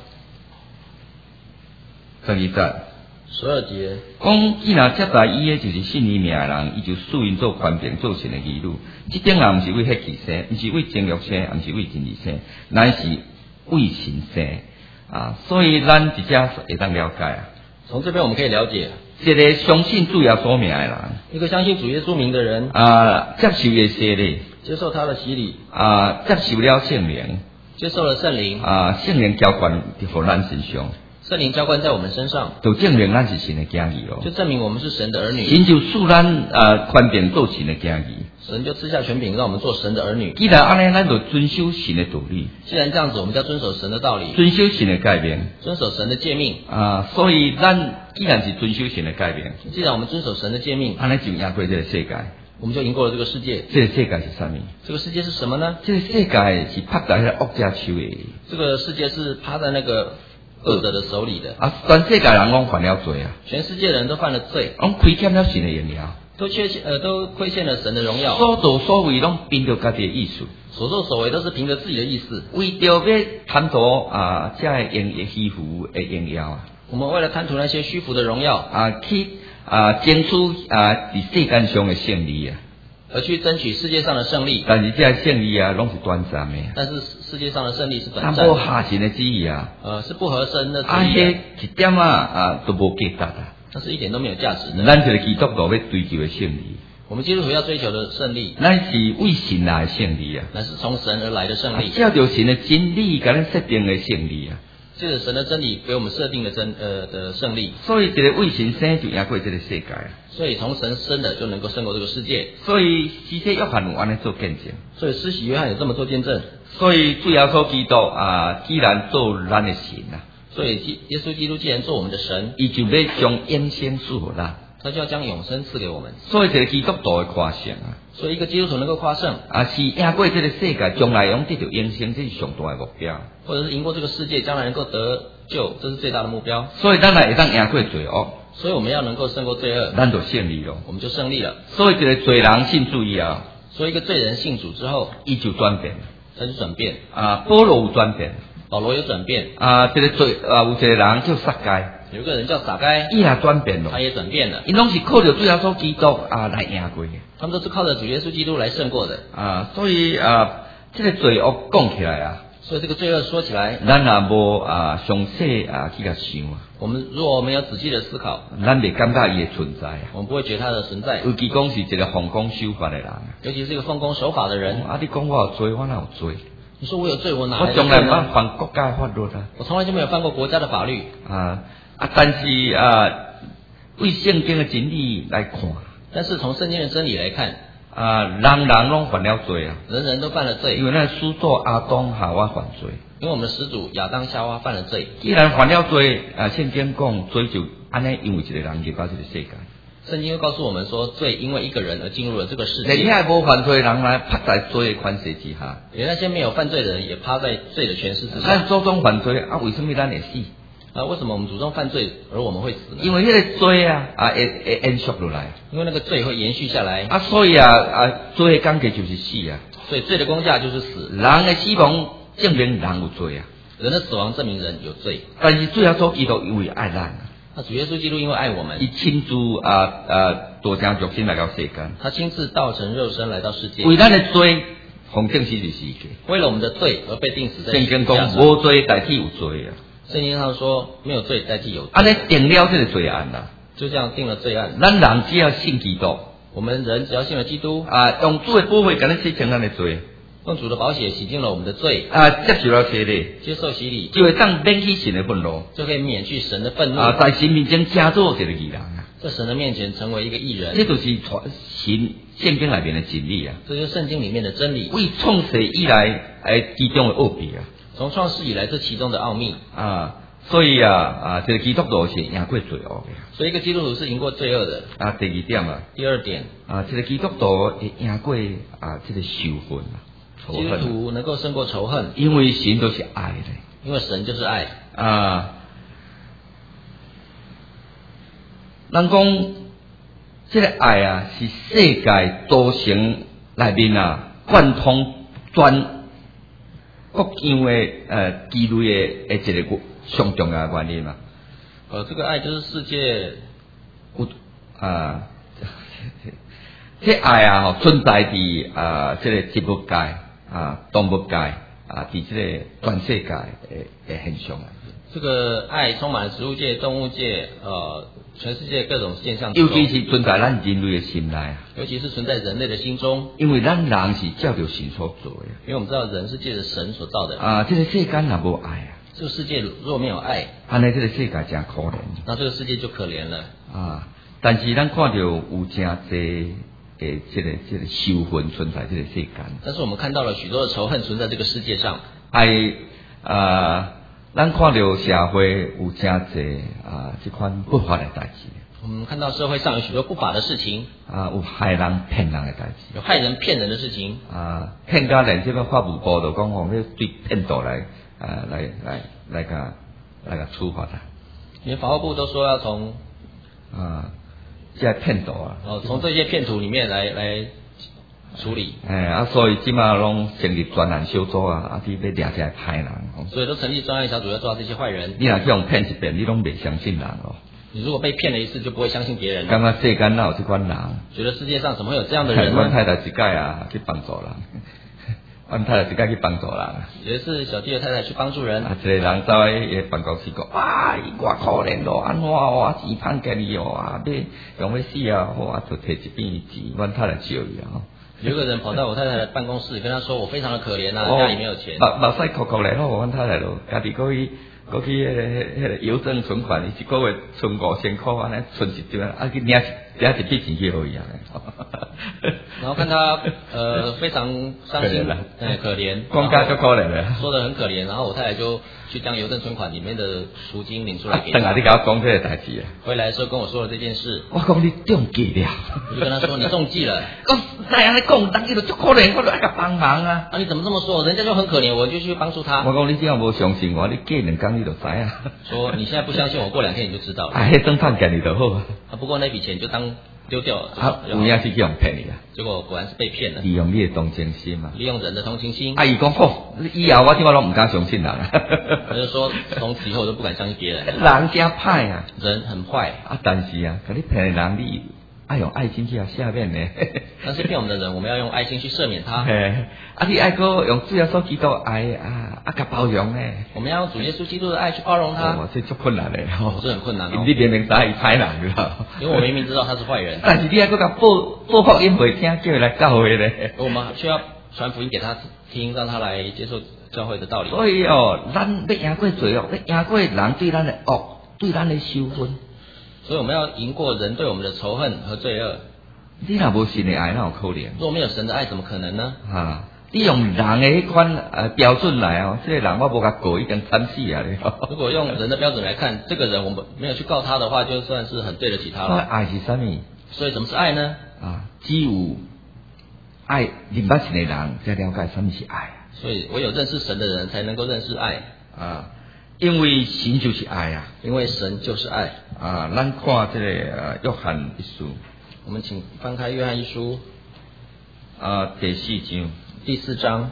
十二节。 十二节。 讲既然接待伊的就是信伊名的人，伊就赐因做权柄做神的儿女。这点人毋是为血气生，毋是为情欲生，毋是为人而生，乃是为神生啊。所以咱直接会当了解啊。 从这边我们可以了解， 一个相信主耶稣名的人， 一个相信主耶稣名的人啊，接受耶洗礼， 接受他的洗礼啊，接受了圣灵， 接受了圣灵啊，圣灵浇灌伫咱身上。 圣灵浇灌在我们身上， 就证明咱是神的囝儿咯。 就证明我们是神的儿女。 神就赐咱啊权柄做神的囝儿。 神就赐下权柄，让我们做神的儿女。 既然安尼，咱就遵守神的道理。 既然这样子，我们就要遵守神的道理， 遵守神的诫命， 遵守神的诫命啊。所以咱既然是遵守神的诫命， 既然我们遵守神的诫命， 安尼就赢过这个世界。 我们就赢过了这个世界。 这个世界是什么？ 这个世界是什么呢？ 这个世界是拍在那恶者手的。 这个世界是趴在那个恶者的手里的啊！全世界人拢犯了罪啊！ 全世界人都犯了罪， 拢亏欠了神的荣耀， 都缺欠呃都亏欠了神的荣耀。 所作所为拢凭着家己的意思， 所作所为都是凭着自己的意思， 为着要贪图啊，这个荣的虚浮的荣耀啊！ 我们为了贪图那些虚浮的荣耀啊，去啊争取啊伫世间上的胜利啊！ 而去争取世界上的胜利， 但是这个胜利啊，拢是短暂的。 但是世界上的胜利是短暂的， 那不合神的旨意啊， 呃，是不合神的旨意。 啊，迄一点啊啊都无价值啊， 那是一点都没有价值的。 咱这个基督徒要追求的胜利， 我们基督徒要追求的胜利， 那是为神来的胜利啊， 那是从神而来的胜利， 照着神的真理，给咱设定的胜利啊。 借着神的真理给我们设定的真呃的胜利， 所以这个为神生就赢过这个世界。 所以从神生的就能够胜过这个世界。 所以施洗约翰有安尼做见证。 所以施洗约翰有这么做见证。 所以主耶稣基督啊，既然做咱的神啊， 所以耶稣基督既然做我们的神， 伊就要将永生赐予咱。 他就要将永生赐给我们。 所以这个基督徒的夸胜啊， 所以一个基督徒能够夸胜啊，是赢过这个世界，将来用得到永生，这是上大的目标。 或者是赢过这个世界，将来能够得救，这是最大的目标。 所以咱来会当赢过罪恶， 所以我们要能够胜过罪恶， 咱就胜利咯， 我们就胜利了。 所以这个罪人信主以后， 所以一个罪人信主之后， 伊就转变， 他就转变。 啊，保罗有转变， 保罗有转变。 啊，这个罪啊，有一个人叫撒该。 有个人叫撒该， 伊也转变了， 他也转变了。 因拢是靠着主耶稣基督啊来赢过的。 他们都是靠着主耶稣基督来胜过的啊，所以啊，这个罪恶讲起来啊， 所以这个罪恶说起来， 咱也无啊详细啊去甲想啊， 我们如果我们有仔细的思考， 咱袂感觉伊的存在啊。 我们不会觉得它的存在。 尤其讲是一个奉公守法的人啊， 尤其是一个奉公守法的人。 啊，你讲我有罪，我哪有罪？ 你说我有罪，我哪我来的罪从来没呢？ 犯国家法律啊。 我从来就没有犯过国家的法律啊啊，但是啊，为圣经的真理来看， 但是从圣经的真理来看， 啊，人人拢犯了罪啊， 人人都犯了罪， 因为咱始祖阿当夏娃犯罪。 因为我们的始祖亚当夏娃犯了罪。 既然犯了罪，啊，圣经讲罪就安尼，因为一个人入到这个世界。 圣经又告诉我们说，罪因为一个人而进入了这个世界。 连那无犯罪的人来趴在罪的权势之下， 连那些没有犯罪的人也趴在罪的权势之下。 咱祖宗犯罪啊，为什么咱会死？ 啊，为什么我们祖宗犯罪而我们会死呢？ 因为那个罪啊，啊会会延续落来。 因为那个罪会延续下来。 啊，所以啊啊，罪的工价就是死啊。 所以罪的工价就是死。 人的死亡证明人有罪啊。 人的死亡证明人有罪。 但是最后主基督因为爱咱啊。 那主耶稣基督因为爱我们， 伊亲自啊啊道成肉身来到世间， 他亲自道成肉身来到世界， 为咱的罪，奉定死于世界。 为了我们的罪而被钉死在圣十字架上。 经讲无罪代替有罪啊。 圣经上说没有罪代替有罪。 安尼定了这个罪案啦， 就这样定了罪案。 咱人只要信基督， 我们人只要信了基督， 啊，用主的宝血给咱洗清咱的罪， 用主的宝血洗净了我们的罪， 啊，接受了洗礼， 接受洗礼， 就会当免去神的愤怒， 就可以免去神的愤怒， 啊，在神面前成做一个义人啊。 在神的面前成为一个义人。 这就是传神圣经里面的真理啊。 这就是圣经里面的真理。 为创世以来，诶，其中的奥秘啊。 从创世以来，这其中的奥秘啊，所以啊啊，这个基督徒是赢过罪恶的。 所以一个基督徒是赢过罪恶的。 啊，第二点啊， 第二点啊，这个基督徒会赢过啊，这个仇恨啊，仇基督恨。 徒能够胜过仇恨， 因为神都是爱的。 因为神就是爱啊。人讲这个爱啊，是世界多成内面啊贯通全各样的呃基类的的一个上重要的原因嘛。 呃，这个爱就是世界有啊，这爱啊，吼存在伫啊，这个植物界啊、动物界啊，伫这个全世界的的现象啊。 这个爱充满了植物界、动物界，呃，全世界各种现象之中。 尤其是存在咱人类的心内啊。 尤其是存在人类的心中。 因为咱人是照着神所做的。 因为我们知道人是借着神所造的。 啊，这个世间若无爱啊。 这个世界若没有爱， 安尼这个世界真可怜。 那这个世界就可怜了。 啊，但是咱看到有真侪诶，这个这个仇恨存在这个世间。 但是我们看到了许多的仇恨存在这个世界上。 爱啊。咱看到社会有真侪啊，这款不法的代志。 我们看到社会上有许多不法的事情。 啊，有害人骗人的代志。 有害人骗人的事情。啊， 骗到连这个法务部都讲，我们对骗徒来啊，来来来个来个处罚他。 连法务部都说要从啊，这骗徒啊。 哦，从这些骗徒里面来来。处理， 哎啊，所以即马拢成立专案小组啊，啊，伫要抓这些歹人。 所以都成立专案小组要抓这些坏人。 你若去用骗一遍，你拢袂相信人哦。 你如果被骗了一次，就不会相信别人了。 感觉世间哪有这款人？ 觉得世界上怎么会有这样的人呢？ 阮太太一届啊，去帮助人。阮太太一届去帮助人。 有一次，小弟的太太去帮助人。 啊，一个人走喺办公室讲，哇，我可怜咯，安怎我钱赚给你哦啊，要用要死啊，我就摕一笔钱，阮太太笑伊啊。 有个人跑到我太太的办公室，跟她说：“我非常的可怜啊，家里没有钱。” 目目屎哭哭来，好，阮太太咯，家己过去过去迄个迄个邮政存款，伊一个月存五千块，安尼存一张，啊去领领一笔钱去互伊啊。 然后看他呃非常伤心，哎可怜， 讲价就可怜了， 说得很可怜。然后我太太就去将邮政存款里面的赎金领出来给他。 等下你甲我讲这个代志啊。 回来的时候跟我说了这件事。 我讲你中计了。 我就跟他说你中计了。 讲那样来讲，人家就足可怜，我就爱甲帮忙啊。 啊你怎么这么说？人家就很可怜，我就去帮助他。 我讲你这样无相信我，你过两天你就知啊。 说你现在不相信我，过两天你就知道了。 啊，迄算赚给你就好啊。 啊不过那笔钱就当丢掉了。 啊，有影是去用骗你啊。 结果果然是被骗了。 利用你的同情心嘛。 利用人的同情心。 啊，伊讲好，以后我听我拢唔敢相信人啊。 他就说从此以后我都不敢相信别人。 人真歹啊， 人很坏啊，但是啊，给你骗的人你爱用爱心去啊赦免呢。 但是骗我们的人，我们要用爱心去赦免他。 嘿，啊，你爱个用主耶稣基督爱啊啊，甲包容呢。 我们要用主耶稣基督的爱去包容他。 哦，这足困难的哦， 这很困难哦。 你明明知他是歹人，知道？ 因为我明明知道他是坏人。 但是你还搁甲报报福音袂听，叫他来教会咧。 我们需要传福音给他听，让他来接受教会的道理。 所以哦，咱要赢过罪恶，要赢过人对咱的恶，对咱的羞愤。 所以我们要赢过人对我们的仇恨和罪恶。 你若无神的爱，哪有可能？ 如果没有神的爱，怎么可能呢？ 啊，你用人的迄款呃标准来哦，这个人我无甲告，已经惨死啊！ 如果用人的标准来看，这个人我们没有去告他的话，就算是很对得起他了。 爱是什么？ 所以什么是爱呢？ 啊，只有爱认捌神的人才了解什么是爱。 所以唯有认识神的人才能够认识爱啊，因为神就是爱啊， 因为神就是爱啊。咱看这个呃约翰一书， 我们请翻开约翰一书啊第四章， 第四章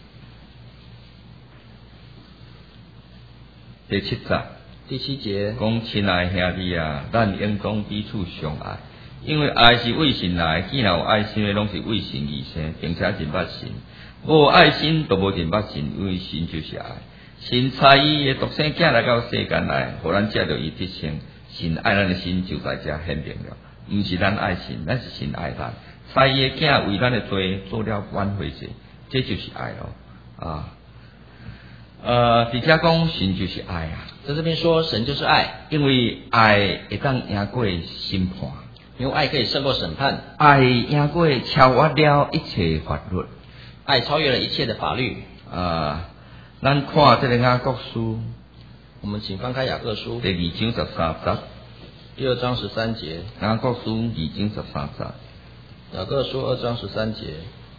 第七节， 第七节讲亲爱兄弟啊，咱应当彼此相爱，因为爱是为神来，既然有爱心的，拢是为神而生，并且认捌神。无爱心都无认捌神，因为神就是爱。神差伊的独生子来到世间来，互咱借着伊得生。神爱咱的心就在这显明了，毋是咱爱神，咱是神爱咱。差伊的子为咱的罪做了挽回者，这就是爱咯啊。呃，直接讲神就是爱啊， 在这边说神就是爱， 因为爱会当赢过审判， 因为爱可以胜过审判， 爱赢过超越了一切法律。 爱超越了一切的法律。 啊，咱看这个雅各书， 我们请翻开雅各书第二章十三节， 第二章十三节。 雅各书二章十三节， 雅各书二章十三节。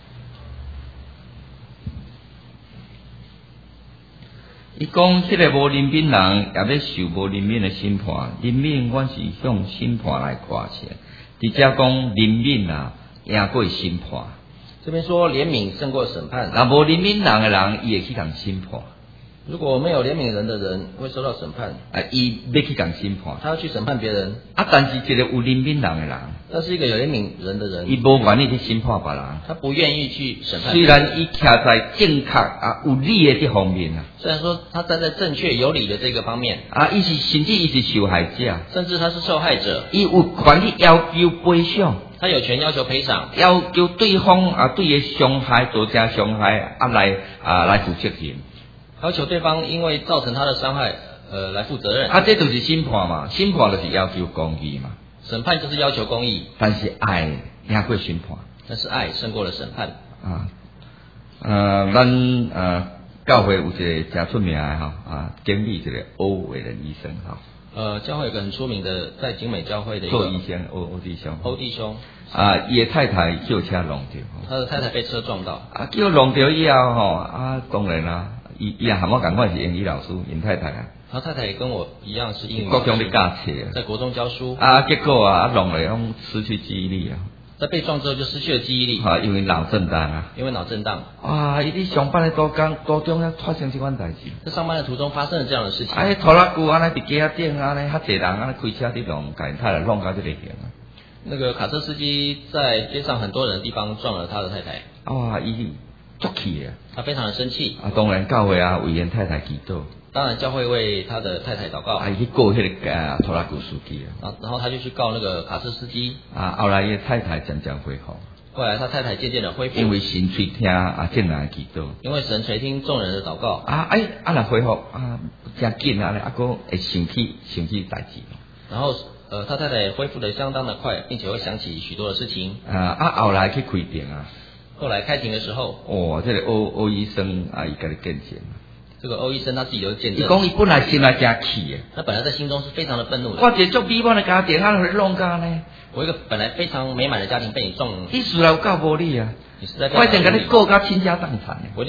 伊讲，这个无怜悯人也要受无怜悯的审判。怜悯阮是向审判来夸胜，直接讲怜悯啊，赢过审判。 这边说怜悯胜过审判， 那无怜悯人的人，伊会去共审判。 如果没有怜悯人的人，会受到审判。 啊，伊要去共审判， 他要去审判别人。 啊，但是一个有怜悯人的人， 但是一个有怜悯人的人， 伊无愿意去审判别人。 他不愿意去审判。 虽然伊徛在正确啊有理的这方面啊， 虽然说他站在正确有理的这个方面啊，伊是甚至伊是受害者， 甚至他是受害者， 伊有权去要求赔偿。 他有权要求赔偿， 要求对方啊对伊伤害造成伤害啊来啊来负责任， 要求对方因为造成他的伤害呃来负责任。 啊，这就是审判嘛，审判就是要求公义嘛。 审判就是要求公义， 但是爱赢过审判， 但是爱胜过了审判。 啊，呃，咱呃教会有一个真出名的哈啊，经理这个欧伟仁医生哈。 呃，教会有个很出名的，在景美教会的一个做医生，欧欧弟兄， 欧弟兄啊，伊的太太叫车弄掉， 他的太太被车撞到， 啊，叫弄掉以后吼，啊，当然啦，伊伊也和我同款是英语老师，因太太啊， 他太太也跟我一样是英语国中的教册啊， 在国中教书， 啊，结果啊，啊，弄了拢失去记忆力啊， 在被撞之后就失去了记忆力， 啊，因为脑震荡啊， 因为脑震荡， 啊，伊伫上班的途中途中咧发生这款代志， 在上班的途中发生了这样的事情， 啊，拖拉机安尼伫街仔顶安尼，较侪人安尼开车伫弄，甲因太太弄到这个型啊。 那个卡车司机在街上很多人的地方撞了他的太太， 啊，伊足气啊！ 他非常的生气。 啊，当然教会啊，为因太太祈祷。 当然教会为他的太太祷告。 啊，伊去告迄个啊拖拉机司机啊。 啊，然后他就去告那个卡车司机。 啊，后来伊太太渐渐恢复。 后来他太太渐渐的恢复。 因为神垂听啊众人的祈祷。 因为神垂听众人的祷告。 啊，哎，啊若恢复啊，真紧啊，啊，佫会想起想起代志。 然后。呃，他太太也恢复的相当的快，并且会想起许多的事情。 啊啊，后来去开庭啊。 后来开庭的时候， 哦，这个欧欧医生啊，伊家己见证。 这个欧医生他自己就见证。 伊讲伊本来心内真气的。 他本来在心中是非常的愤怒的。 我一个足美满的家庭，啊，会弄到呢？ 我一个本来非常美满的家庭被你撞。 你事来有够无理啊！ 你实在。 我一定给你告到倾家荡产。 我一定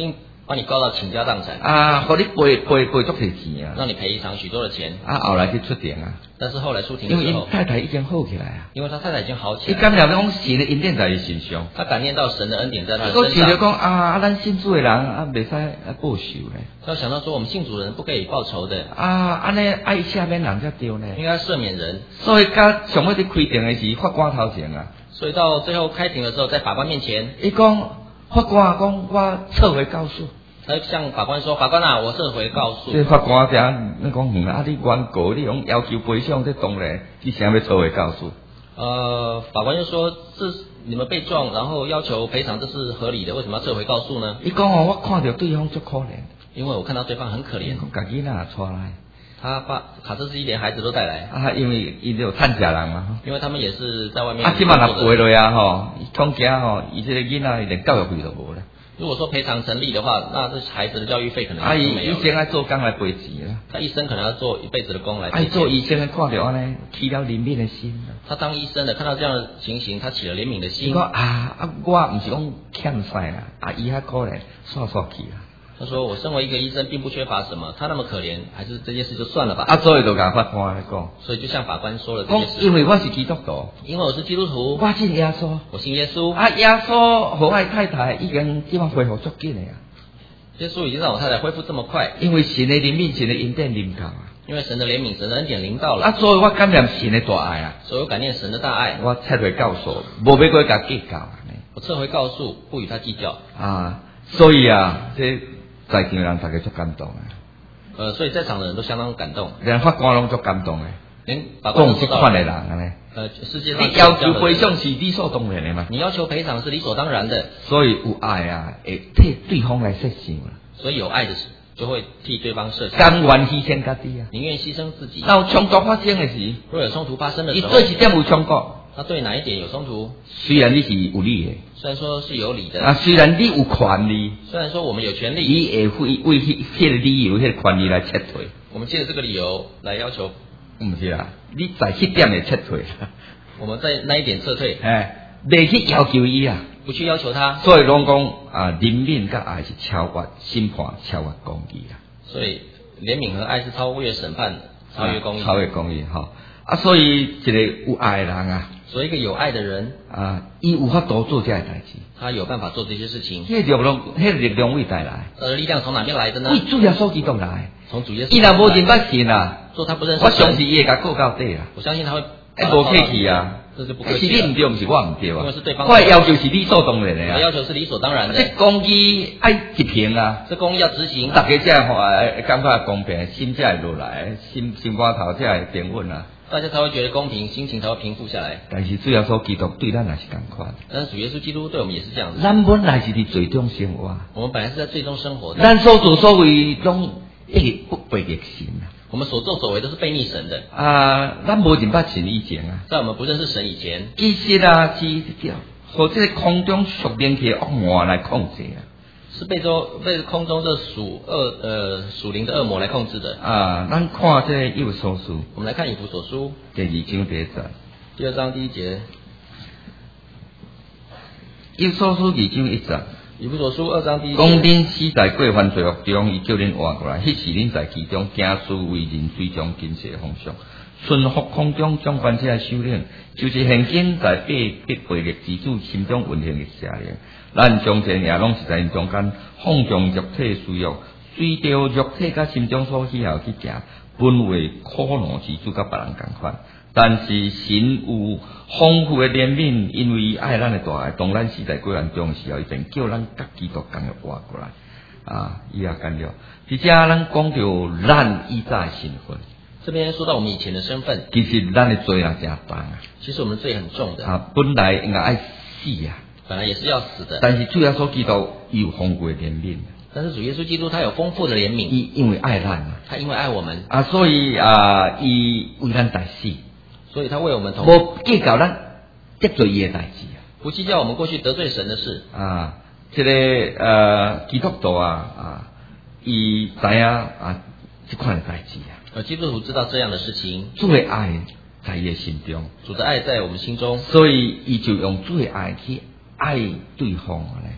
把你告到倾家荡产啊，互你赔赔赔足侪钱啊， 让你赔偿许多的钱啊，后来去出庭啊， 但是后来出庭因为之后， 太太已经好起来啊， 因为他太太已经好起伊来了， 感觉讲神的恩典在伊身上， 他感念到神的恩典在他的我想着身上， 讲啊，啊，咱信主的人啊，袂使啊报仇咧， 他想到说我们信主的人不可以报仇的， 啊，安尼爱赦免人才对呢， 应该赦免人， 所以甲上尾伫开庭的是法官头前啊， 所以到最后开庭的时候，在法官面前， 伊讲法官讲我撤回告诉。 他就向法官说：“法官啊，我撤回告诉。” 这法官讲，你讲嗯啊，你原告你用要求赔偿，这当然，你想要撤回告诉？ 呃，法官就说：“这你们被撞，然后要求赔偿，这是合理的，为什么要撤回告诉呢？” 伊讲哦，我看到对方足可怜， 因为我看到对方很可怜， 家囡仔带来， 他把卡车司机连孩子都带来， 啊，因为伊有趁食人嘛， 因为他们也是在外面。 啊，即马若赔落啊吼，恐惊吼，伊这个囡仔连教育费都无咧。 如果说赔偿成立的话，那这孩子的教育费可能啊，伊没有。 医生爱做工来赔钱啦， 他一生可能要做一辈子的工来赔爱钱。 做医生的看到安尼，起了怜悯的心。 他当医生的看到这样的情形，他起了怜悯的伊心。 讲啊啊，我毋是讲欠债啦，啊，伊遐可怜，煞煞去啦。 他说：“我身为一个医生，并不缺乏什么，他那么可怜，还是这件事就算了吧。” 啊，所以就甲法官来讲， 所以就向法官说了这讲件事。 因为我是基督徒， 因为我是基督徒， 我信耶稣。 我信耶稣。 啊，耶稣和我太太已经即马恢复足紧的啊， 耶稣已经让我太太恢复这么快， 因为神的怜悯、神的恩典临到啊， 因为神的怜悯、神的恩典临到了， 啊，所以我感念神的大爱啊， 所以我感念神的大爱。 我撤回告诉，无要过甲计较啊呢。 我撤回告诉，不与他计较。 啊，所以啊，这在场的人大家足感动啊， 呃，所以在场的人都相当感动， 连法官拢足感动的， 连法官讲即都说到了。 款的人安尼。 呃，世界上你要求赔偿是理所当然的嘛， 你要求赔偿是理所当然的， 所以有爱啊，会替对方来设想啦， 所以有爱的时就会替对方设想， 甘愿牺牲家己啊。 宁愿牺牲自己。 那有冲突发生的时， 若有冲突发生的时候， 伊对一点有冲突， 他对哪一点有冲突？ 虽然你是有理的。 虽然说是有理的， 啊，虽然你有权利， 虽然说我们有权利， 伊会为为迄迄个理由、迄个权利来撤退， 我们借着这个理由来要求， 毋是啦，你在迄点会撤退， 我们在那一点撤退， 哎，袂去要求伊啊， 不去要求他， 所以拢讲啊，怜悯甲爱是超越审判、超越公义啦， 所以怜悯和爱是超越审判、超越公义、 啊、超越公义吼。啊，所以一个有爱的人啊， 所以一个有爱的人啊，伊有法度做这个代志， 他有办法做这些事情。 迄个力量，迄个力量位带来， 呃，力量从哪边来的呢？ 为主耶稣基督来， 从主耶稣。 伊若无认捌神啊， 说他不认识， 我相信伊会甲告到底啦。 我相信他会。 哎，无客气啊， 这是不客气。 是你唔对，唔是我唔对啊。 因为是对方。 我的要求是理所当然的啊。 我的要求是理所当然的。 这公义爱执行啊， 这公义要执行。 大家才会感觉公平，心才会落来，心心肝头才会平稳啊。 大家才会觉得公平，心情才会平复下来。 但是主要说基督对咱也是同款。 但是主耶稣基督对我们也是这样子。 咱本来是伫最终生活。 我们本来是在最终生活的。 咱所作所为拢一不背逆神啊。 我们所作所为都是背逆神的。 啊，咱无认捌神以前啊， 在我们不认识神以前， 其实啊是叫和这个空中属灵的恶魔来控制啊。 是被周被空中这属恶呃属灵的恶魔来控制的啊！咱看这以弗所书， 我们来看以弗所书第二章第一节， 第二章第一节。 以弗所书二章一节， 以弗所书二章第一节。 讲恁死在过犯罪恶中，伊叫恁活过来，迄时恁在其中行事为人，追踪今世方向，顺服空中掌管者的首领，就是现今在被逼背逆之主心中运行的邪灵。咱将这也拢是在因中间放纵肉体需要，随着肉体甲心中所喜好去行，本为苦恼之主甲别人共款。但是神有丰富的怜悯，因为伊爱咱的大爱，当咱死在过犯中的时候，伊便叫咱甲基督共活过来。啊，伊也干了。而且咱讲到咱以早的身份， 这边说到我们以前的身份， 其实咱的罪也真重啊。 其实我们罪很重的啊，本来应该爱死啊。 本来也是要死的， 但是主耶稣基督有丰富的怜悯。 但是主耶稣基督他有丰富的怜悯， 伊因为爱咱啊， 他因为爱我们啊，所以啊，伊为咱代死， 所以他为我们同， 无计较咱得罪伊的代志啊， 不计较我们过去得罪神的事啊，这个呃基督徒啊啊，伊知影啊这款的代志啊， 而基督徒知道这样的事情， 主的爱在伊的心中， 主的爱在我们心中， 所以伊就用主的爱去爱对方咧。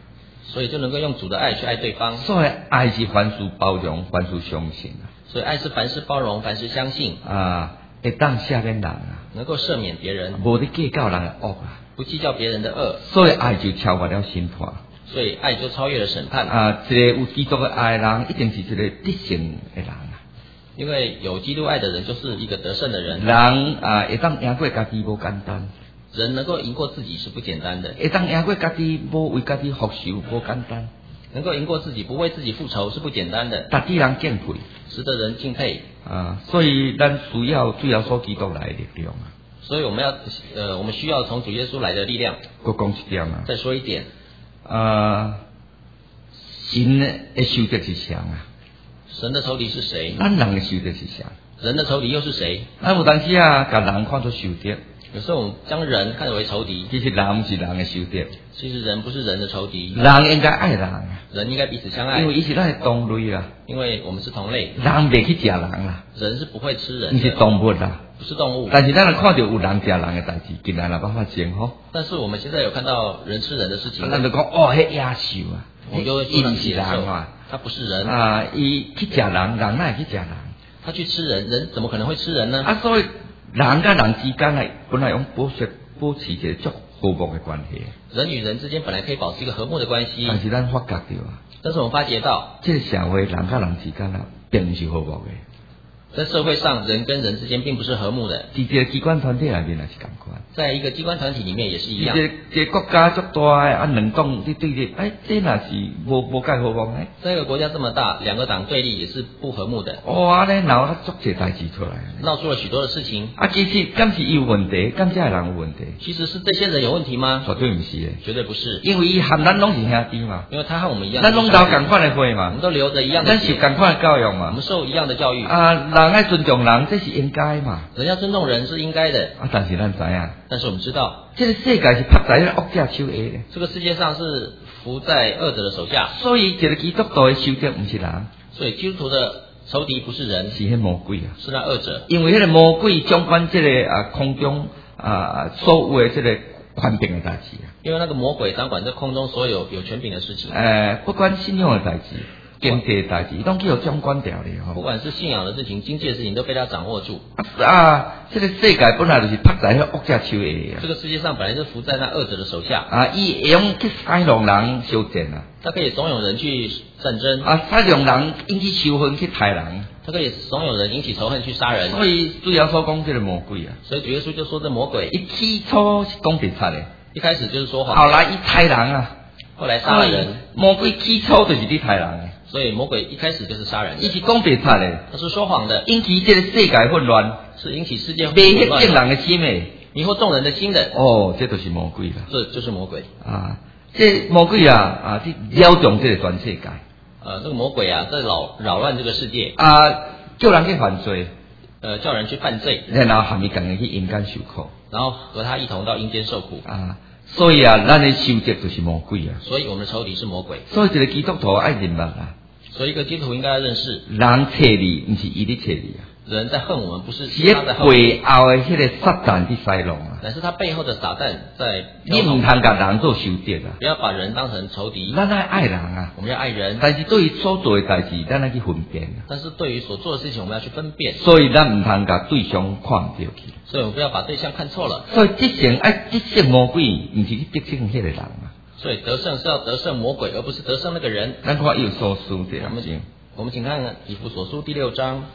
所以就能够用主的爱去爱对方。 所以爱是凡事包容，凡事相信啊。 所以爱是凡事包容，凡事相信啊，会当赦免人啊， 能够赦免别人， 无咧计较人的恶啊， 不计较别人的恶。 所以爱就超过了审判。 所以爱就超越了审判啊！一个有基督的爱的人，一定是一个得胜的人啊。 因为有基督爱的人，就是一个得胜的人。 人啊，会当赢过家己无简单。 人能够赢过自己是不简单的。 会当赢过家己无为家己复仇无简单。 能够赢过自己不为自己复仇是不简单的。 值得人敬佩， 值得人敬佩啊！所以咱需要主耶稣基督来的力量啊。 所以我们要呃，我们需要从主耶稣来的力量。 我讲一点啊。 再说一点。 啊，神的仇敌是谁啊？ 神的仇敌是谁？ 咱人的仇敌是谁？ 人的仇敌又是谁？ 咱有当时啊，把人看作仇敌。 有时候我们将人看为仇敌， 其实人不是人的仇敌。 其实人不是人的仇敌。 人应该爱人啊。 人应该彼此相爱。 因为伊是咱的同类啦。 因为我们是同类。 人袂去食人啦。 人是不会吃人的。 你是动物啦。 不是动物。 但是咱若看到有人食人的代志，竟然也办法生吼。 但是我们现在有看到人吃人的事情。 咱就讲哦，迄野兽啊， 我们就会伊不是人啊， 他不是人啊，伊去食人，人哪会去食人？ 他去吃人，人怎么可能会吃人呢？ 啊，所以人跟人之间来本来用保持保持一个足和睦的关系。 人与人之间本来可以保持一个和睦的关系。 但是咱发觉到啊， 但是我们发觉到， 这个社会人跟人之间啊，并不是和睦的。 在社会上，人跟人之间并不是和睦的。 在一个机关团体里面也是同款。 在一个机关团体里面也是一样。 一个一个国家足大的啊，两党对对立，哎，这哪是无无介和睦呢？ 在一个国家这么大，两个党对立也是不和睦的。 哇，咧闹了足些代志出来， 闹出了许多的事情。 啊，其实敢是有问题，敢这人有问题？ 其实是这些人有问题吗？ 绝对不是的， 绝对不是。 因为伊和咱拢是兄弟嘛， 因为他和我们一样， 咱拢受同款的血嘛， 我们都流着一样的血，咱是同款的教育嘛， 我们受一样的教育。 啊，人爱尊重人，这是应该嘛。 人要尊重人是应该的。 啊，但是咱知影， 但是我们知道， 这个世界是拍在恶者手下的。 这个世界上是服在恶者的手下。 所以，一个基督徒的仇敌不是人。 所以基督徒的仇敌不是人， 是迄魔鬼啊， 是那恶者。 因为迄个魔鬼掌管这个啊空中啊所有的这个权柄的代志啊。 因为那个魔鬼掌管这空中所有有权柄的事情。 呃，不管信仰的代志。经济的代志，伊拢叫掌管掉咧吼。 不管是信仰的事情、经济的事情，都被他掌握住。 啊，这个世界本来就是拍在迄恶者手下。 这个世界上本来是服在那恶者的手下。 啊，伊会用去使用人修正啊。 他可以怂恿人去战争。 啊，使用人引起仇恨去杀人。 他可以怂恿人引起仇恨去杀人。 所以主要所讲这个魔鬼啊。 所以主耶稣就说这魔鬼， 一起初是讲白贼的， 一开始就是说谎。 后来伊杀人啊。 后来杀了人。 魔鬼起初就是你杀人的。 所以魔鬼一开始就是杀人的， 伊是讲白贼的， 他是说谎的， 引起这个世界混乱， 是引起世界混乱，迷惑众人的心的， 迷惑众人的心的。 哦，这就是魔鬼了， 这就是魔鬼啊！这魔鬼啊啊，去扰动这个全世界。 呃，这个魔鬼啊，在扰扰乱这个世界啊，叫人去犯罪， 呃，叫人去犯罪， 然后含伊共人去阴间受苦， 然后和他一同到阴间受苦啊。所以啊，咱的仇敌就是魔鬼啊。 所以我们的仇敌是魔鬼。 所以一个基督徒爱认明啊。 所以一个基督徒应该要认识， 人找你，不是伊在找你啊。 人在恨我们，不是是他在恨。 背后的迄个撒旦在塞弄啊。 乃是他背后的撒旦在。 你唔通甲人做仇敌啊！ 不要把人当成仇敌。 咱爱爱人啊， 我们要爱人。 但是对于所做的代志，咱要去分辨。 但是对于所做的事情，我们要去分辨。 所以咱唔通甲对象看掉去。 所以我们不要把对象看错了。 所以得胜爱得胜魔鬼，唔是去得胜迄个人啊。 所以得胜是要得胜魔鬼，而不是得胜那个人。 咱看以弗所书这样子。 我们请看以弗所书第六章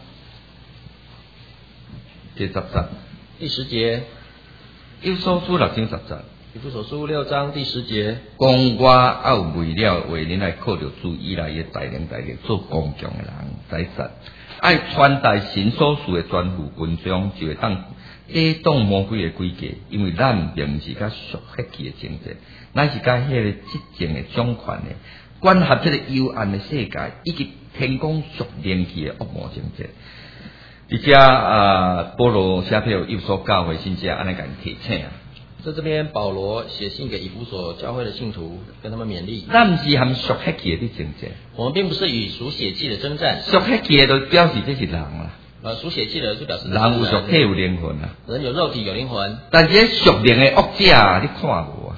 第十节。 第十节。 以弗所书六章十节。 以弗所书六章第十节。 讲我要为了为恁来靠着主以来的带领带领做刚强的人，在神爱传达神所赐的全副军装，就会当抵挡魔鬼的诡计，因为咱并不是甲属血气的征战，乃是甲迄个寂静的掌权的。管辖这个幽暗的世界，以及天空属灵气的恶魔征战。而且啊，保罗写票以弗所教会信者安尼甲因提醒啊。 在这边，保罗写信给以弗所教会的信徒，跟他们勉励。 咱唔是含属血气的征战， 我们并不是与属血气的征战。 属血气的就表示这是人啦。 呃，属血气的就表示人有肉体有灵魂啊。 人有肉体有灵魂。 但是属灵的恶者，你看无啊？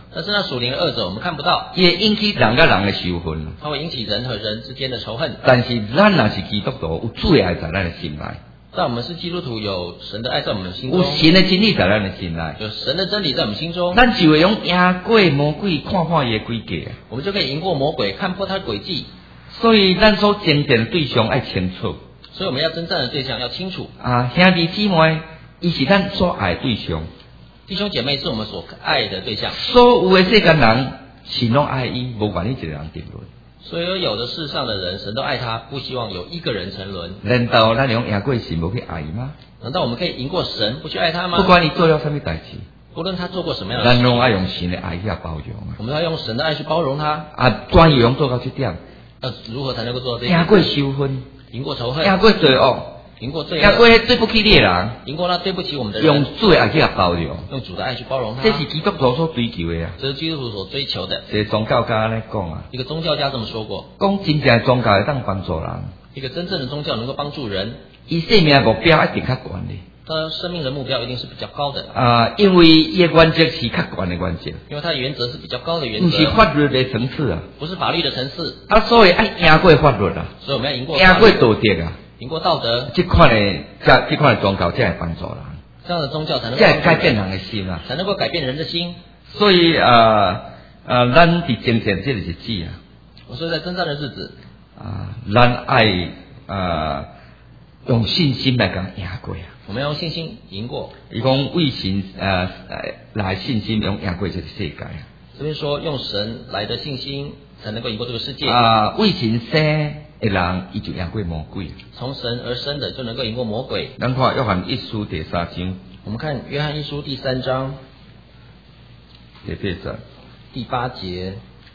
但是那属灵的恶者我们看不到， 也引起人甲人的仇恨。 它会引起人和人之间的仇恨。 但是咱若是基督徒，有主的爱在咱的心内。 在我们是基督徒，有神的爱在我们心中， 有神的真理在咱的心内， 有神的真理在我们心中， 咱就会用赢过魔鬼，看破伊的诡计啊！ 我们就可以赢过魔鬼，看破他的诡计。 所以咱所争战的对象要清楚， 所以我们要征战的对象要清楚啊，兄弟姊妹，伊是咱所爱的对象， 弟兄姐妹是我们所爱的对象。 所有的世间人，神拢爱伊，无愿意一个人沉沦。 所以有的世上的人，神都爱他，不希望有一个人沉沦。 难道咱用赢过神，无去爱伊吗？ 难道我们可以赢过神，不去爱他吗？ 不管你做了什么代志， 不论他做过什么样的事， 咱拢爱用神的爱去包容啊！ 我们要用神的爱去包容他。 啊，专用做到这点， 要如何才能够做到这一点？ 赢过仇恨， 赢过仇恨， 赢过罪恶。 赢过罪恶， 赢过对不起你的人， 赢过那对不起我们的人， 用主的爱去包容， 用主的爱去包容他。 这是基督徒所追求的啊！ 这是基督徒所追求的。 这是宗教家来讲啊， 一个宗教家这么说过， 讲真正的宗教会当帮助人， 一个真正的宗教能够帮助人， 伊生命的目标一定较悬的。 他生命的目标一定是比较高的啊，因为伊的原则是较悬的原则， 因为他的原则是比较高的原则， 不是法律的层次啊， 不是法律的层次啊，所以爱赢过法律啊， 所以我们要赢过赢过道德啊。 赢过道德， 这款的这这款的宗教才会帮助人， 这样的宗教才能够才会改变人的心啊， 才能够改变人的心。 所以啊啊，咱伫征战这个日子啊， 我说在征战的日子啊，咱爱啊用信心来甲赢过啊。 我们要用信心赢过。 伊讲为神呃来信心用赢过这个世界啊。 这边说用神来的信心才能够赢过这个世界啊，为神生的人，伊就赢过魔鬼。 从神而生的就能够赢过魔鬼。 咱看约翰一书第三章， 我们看约翰一书第三章第八节， 第八节。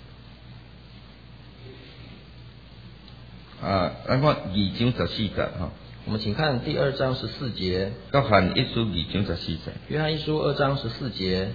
啊，咱看二章十四节哈。 我们请看第二章十四节。 约翰一书二章十四节。 约翰一书二章十四节。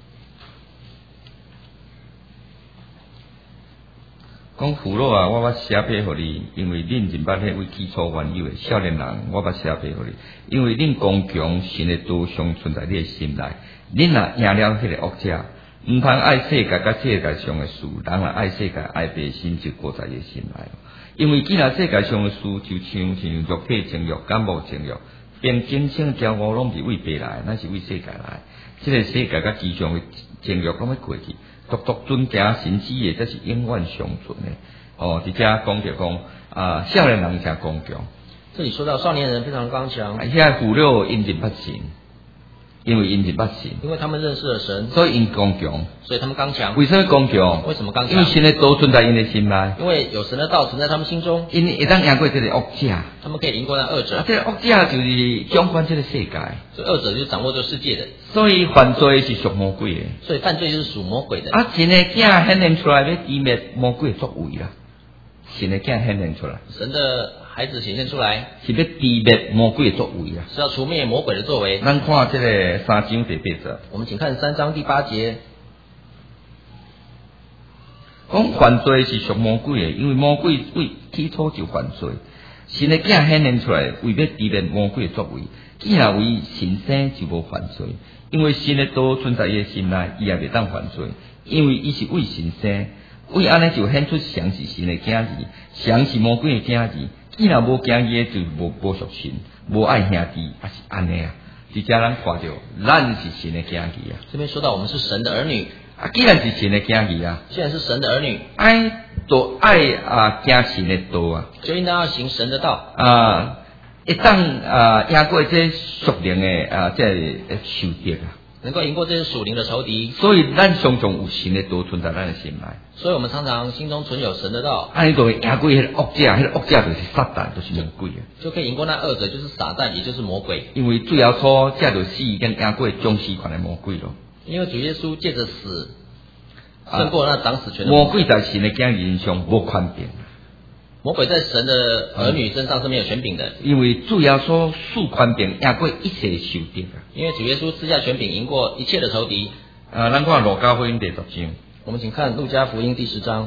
讲父老啊，我捌写批互你，因为恁认捌迄位起初原有的少年人，我捌写批互你，因为恁刚强神的道常存在你的心内，恁若赢了迄个恶者，毋通爱世界甲世界上的事，人若爱世界爱白心就过在伊心内。因为既然世界上的事，就像像肉体情欲、感冒情欲，并真正骄傲拢是为白来，那是为世界来。这个世界甲地上的情欲拢要过去。独独尊敬神旨的，这是永远长存的。哦，伫遮讲着讲啊，少年人诚刚强。 这里说到少年人非常刚强， 啊，遐父老因认捌神，因为因认捌神， 因为他们认识了神， 所以因刚强。 所以他们刚强。 为什么刚强？ 为什么刚强？ 因为神的道存在因的心内。 因为有神的道存在他们心中， 因会当赢过这个恶者， 他们可以赢过那恶者。 啊，这个恶者就是掌管这个世界。 这恶者就是掌握这个世界的。 所以犯罪是属魔鬼的。 所以犯罪就是属魔鬼的。 啊，神的囝显现出来要歼灭魔鬼的作为啦。神的囝显现出来， 神的孩子显现出来， 是要歼灭魔鬼的作为啦。 是要除灭魔鬼的作为。 咱看这个三章第八节。 我们请看三章第八节。 讲犯罪是属魔鬼的，因为魔鬼为起初就犯罪。神的囝显现出来，为要敌灭魔鬼的作为。既然为神生就无犯罪，因为神的道存在伊的心内，伊也袂当犯罪，因为伊是为神生。为安尼就显出像是神的囝儿，像是魔鬼的囝儿。既然无囝儿，就无无属神，无爱兄弟，也是安尼啊。伫遮咱看到，咱是神的囝儿啊。 这边说到我们是神的儿女。 啊，既然是神的囝儿啊， 既然是神的儿女， 爱都爱啊，行神的道啊， 就应当要行神的道啊，一当啊赢过这属灵的啊，这仇敌啊， 能够赢过这些属灵的仇敌。 所以咱常常有神的道存在咱的心内， 所以我们常常心中存有神的道， 安尼就会赢过迄个恶者，迄个恶者就是撒旦，就是魔鬼啊， 就可以赢过那恶者，就是撒旦，也就是魔鬼。 因为主要说这就死跟赢过掌死权的魔鬼咯。 因为主耶稣借着死胜过那掌死权的魔鬼在神的囝人上无权柄， 魔鬼在神的儿女身上是没有权柄的。 因为主要说赐权柄赢过一切仇敌啊。 因为主耶稣赐下权柄赢过一切的仇敌。 啊，咱看路加福音第十章。 我们请看路加福音第十章。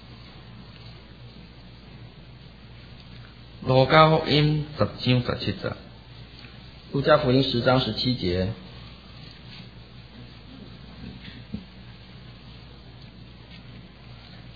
路加福音十章十七节。 路加福音十章十七节。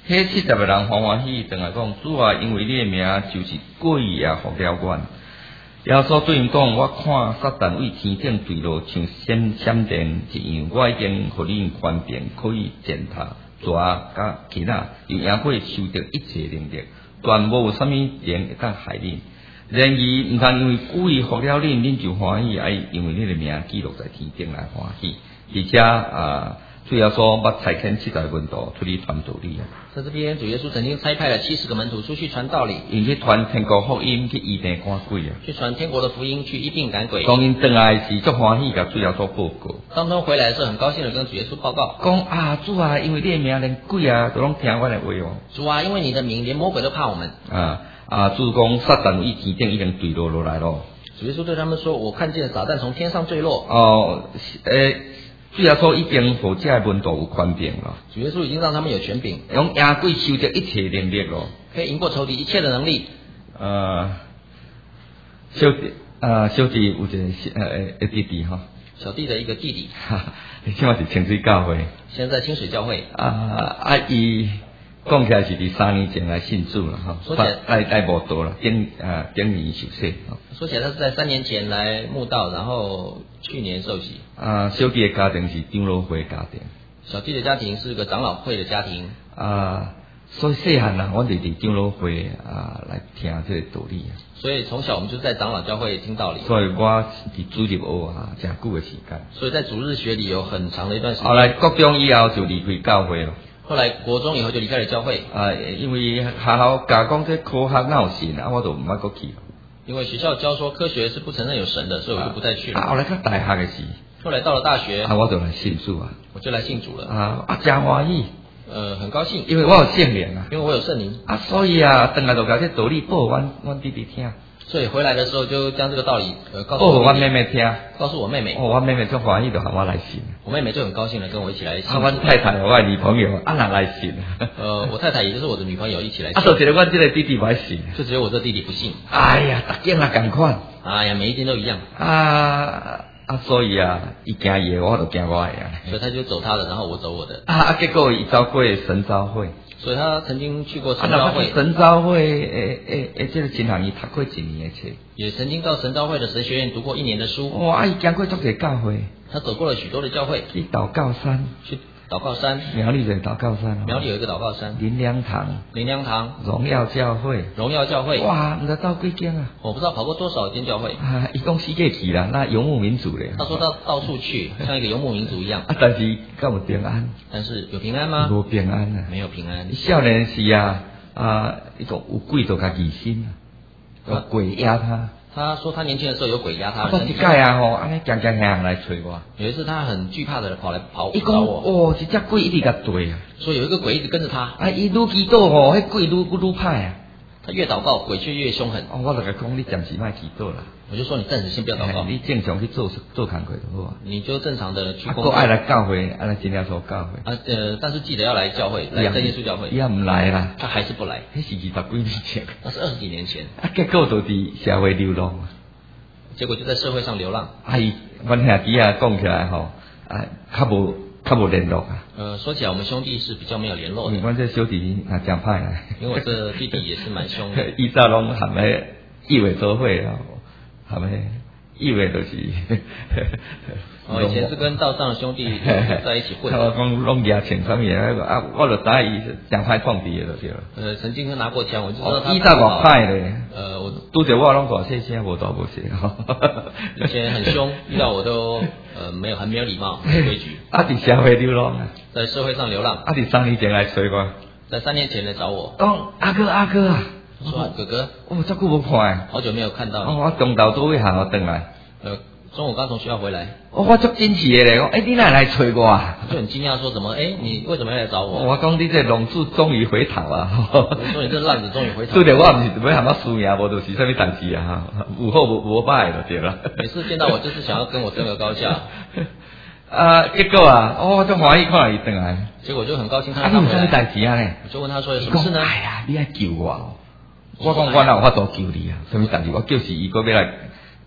迄七十个人欢欢喜喜，等来讲主啊，因为你的名就是贵也服了阮。耶稣对因讲：我看撒旦为天顶坠落，像闪闪电一样，我已经互你权柄，可以践踏蛇甲蠍仔，又赢过受到一切能力，断无啥物人会当害恁。然而，毋通因为贵服了恁，恁就欢喜，爱因为你的名记录在天顶来欢喜，而且啊。主耶稣捌差遣七十个门徒出去传道理啊！ 在这边，主耶稣曾经差派了七十个门徒出去传道理， 因去传天国福音，去医病赶鬼啊！ 去传天国的福音，去医病赶鬼。 当因回来时，足欢喜，甲主耶稣报告。 当中回来的时候，很高兴的跟主耶稣报告， 讲啊，主啊，因为你的名，连鬼啊都拢听我的话哦。 主啊，因为你的名，连魔鬼都怕我们。 啊啊！主讲撒旦以天顶已经坠落落来咯。 主耶稣对他们说：“我看见撒旦从天上坠落。” 哦，诶。主耶稣已经互这门徒有权柄了。 主耶稣已经让他们有权柄， 用赢鬼受着一切能力咯， 可以赢过仇敌一切的能力。 呃，小弟，呃，小弟有一个呃呃弟弟哈， 小弟的一个弟弟， 哈，现在是清水教会， 现在在清水教会。 啊啊，伊讲起来是伫三年前来信主了哈， 说起来来来无多了，顶啊顶年受洗。 说起来，他是在三年前来慕道，然后去年受洗。 啊，小弟的家庭是长老会家庭。 小弟的家庭是个长老会的家庭。 啊，所以细汉人，我哋伫长老会啊来听这个道理啊。 所以从小我们就在长老教会听道理。 所以我伫主日学啊，真久的时间。 所以在主日学里有很长的一段时间。 后来国中以后就离开教会了。 后来国中以后就离开了教会。 啊，因为学校教讲这科学哪有神啊，我就唔捌过去。 因为学校教说科学是不承认有神的，所以我就不再去了。 啊，后来到大学的时， 后来到了大学， 啊，我就来信主啊， 我就来信主了。 啊啊，真欢喜， 呃，很高兴， 因为我有圣灵啊， 因为我有圣灵啊，所以啊，等下就甲这道理报阮阮弟弟听。 所以回来的时候就将这个道理呃告诉我我妹妹听， 告诉我妹妹。 哦，我妹妹就欢喜就喊我来信。 我妹妹就很高兴的跟我一起来信。 啊，我太太我的女朋友啊，哪来信？ 呃，我太太也就是我的女朋友一起来信。 啊，就只有我这个弟弟不爱信， 就只有我这弟弟不信。 哎呀，大家啊同款。 哎呀，每一天都一样。 啊啊，所以啊，伊行伊的，我就行我的啊。 所以他就走他的，然后我走我的。 啊啊，结果伊走过神召会。 所以他曾经去过神召会。 啊、神召会诶诶诶，这个真行，伊读过一年的册。 也曾经到神召会的神学院读过一年的书。 哇，伊经过足侪教会。 他走过了许多的教会。 去祷告山。 去祷告山。 苗栗的祷告山。 苗栗有一个祷告山。 林良堂。 林良堂。 荣耀教会。 荣耀教会。 哇，你知道到几间啊？ 我不知道跑过多少间教会。 啊，伊讲世界去啦，那游牧民族咧。 他说到到处去，像一个游牧民族一样。 啊，但是敢有平安？ 但是有平安吗？ 无平安啊。 没有平安。 少年时啊。啊，一种有鬼就甲疑心，有鬼压他。 他说他年轻的时候有鬼压他。 啊，一届啊吼，安尼行行行来找我。 有一次他很惧怕的跑来跑找我。哦，一只鬼一直甲追啊。 说有一个鬼一直跟着他。 啊，伊愈祈祷吼，迄鬼愈愈愈歹啊。 他越祷告，鬼却越凶狠。 哦，我就甲讲，你暂时莫祈祷啦。 我就说你暂时先不要祷告。 你正常去做做工课就好啊。 你就正常的去工作。啊，爱来教会，爱来真耶稣教会。 啊，呃，但是记得要来教会，来真耶稣教会。 伊也唔来啦。 他还是不来。 那是二十几年前。 那是二十几年前。 啊，结果就伫社会流浪。 结果就在社会上流浪。 啊，伊阮兄弟啊讲起来吼，啊，较无较无联络啊。 呃，说起来我们兄弟是比较没有联络的。 阮这小弟啊真歹啊。 因为我这弟弟也是蛮凶的。 伊早拢含咧义委做伙啊，含咧义委就是。 哦，以前是跟道上的兄弟在一起混。 我讲拢牙钱啥物嘢啊，我就知伊真歹创敌的就对了。 呃，曾经拿过枪，我就知道他。 伊早偌歹咧。 呃，我拄着我拢大细声，无大无细。 以前很凶，遇到我都呃没有很没有礼貌，没有规矩。 啊，伫社会流浪啊。 在社会上流浪。 啊，伫三年前来找我。 在三年前来找我。 讲阿哥阿哥啊。 说哥哥。 哦，这久无看。 好久没有看到你。 哦，我中昼都会行我回来。 呃。中午刚从学校回来， 哦，我足惊奇的咧，讲，哎，你哪来找我啊？ 就很惊讶，说什么？哎，你为什么要来找我？ 我讲你这浪子终于回头啊！ 我说你这浪子终于回头。 对的，我唔是要喊我输赢，无就是啥物代志啊？有好无无歹就对了。 每次见到我就是想要跟我争个高下。 啊，结果啊，哦，就欢喜看到伊回来。 结果就很高兴看到他回来。 啊，你有啥代志啊？ 我就问他说有什么事呢？ 哎呀，你爱救我哦！我讲我哪有法度救你啊？什么代志？我就是伊个要来。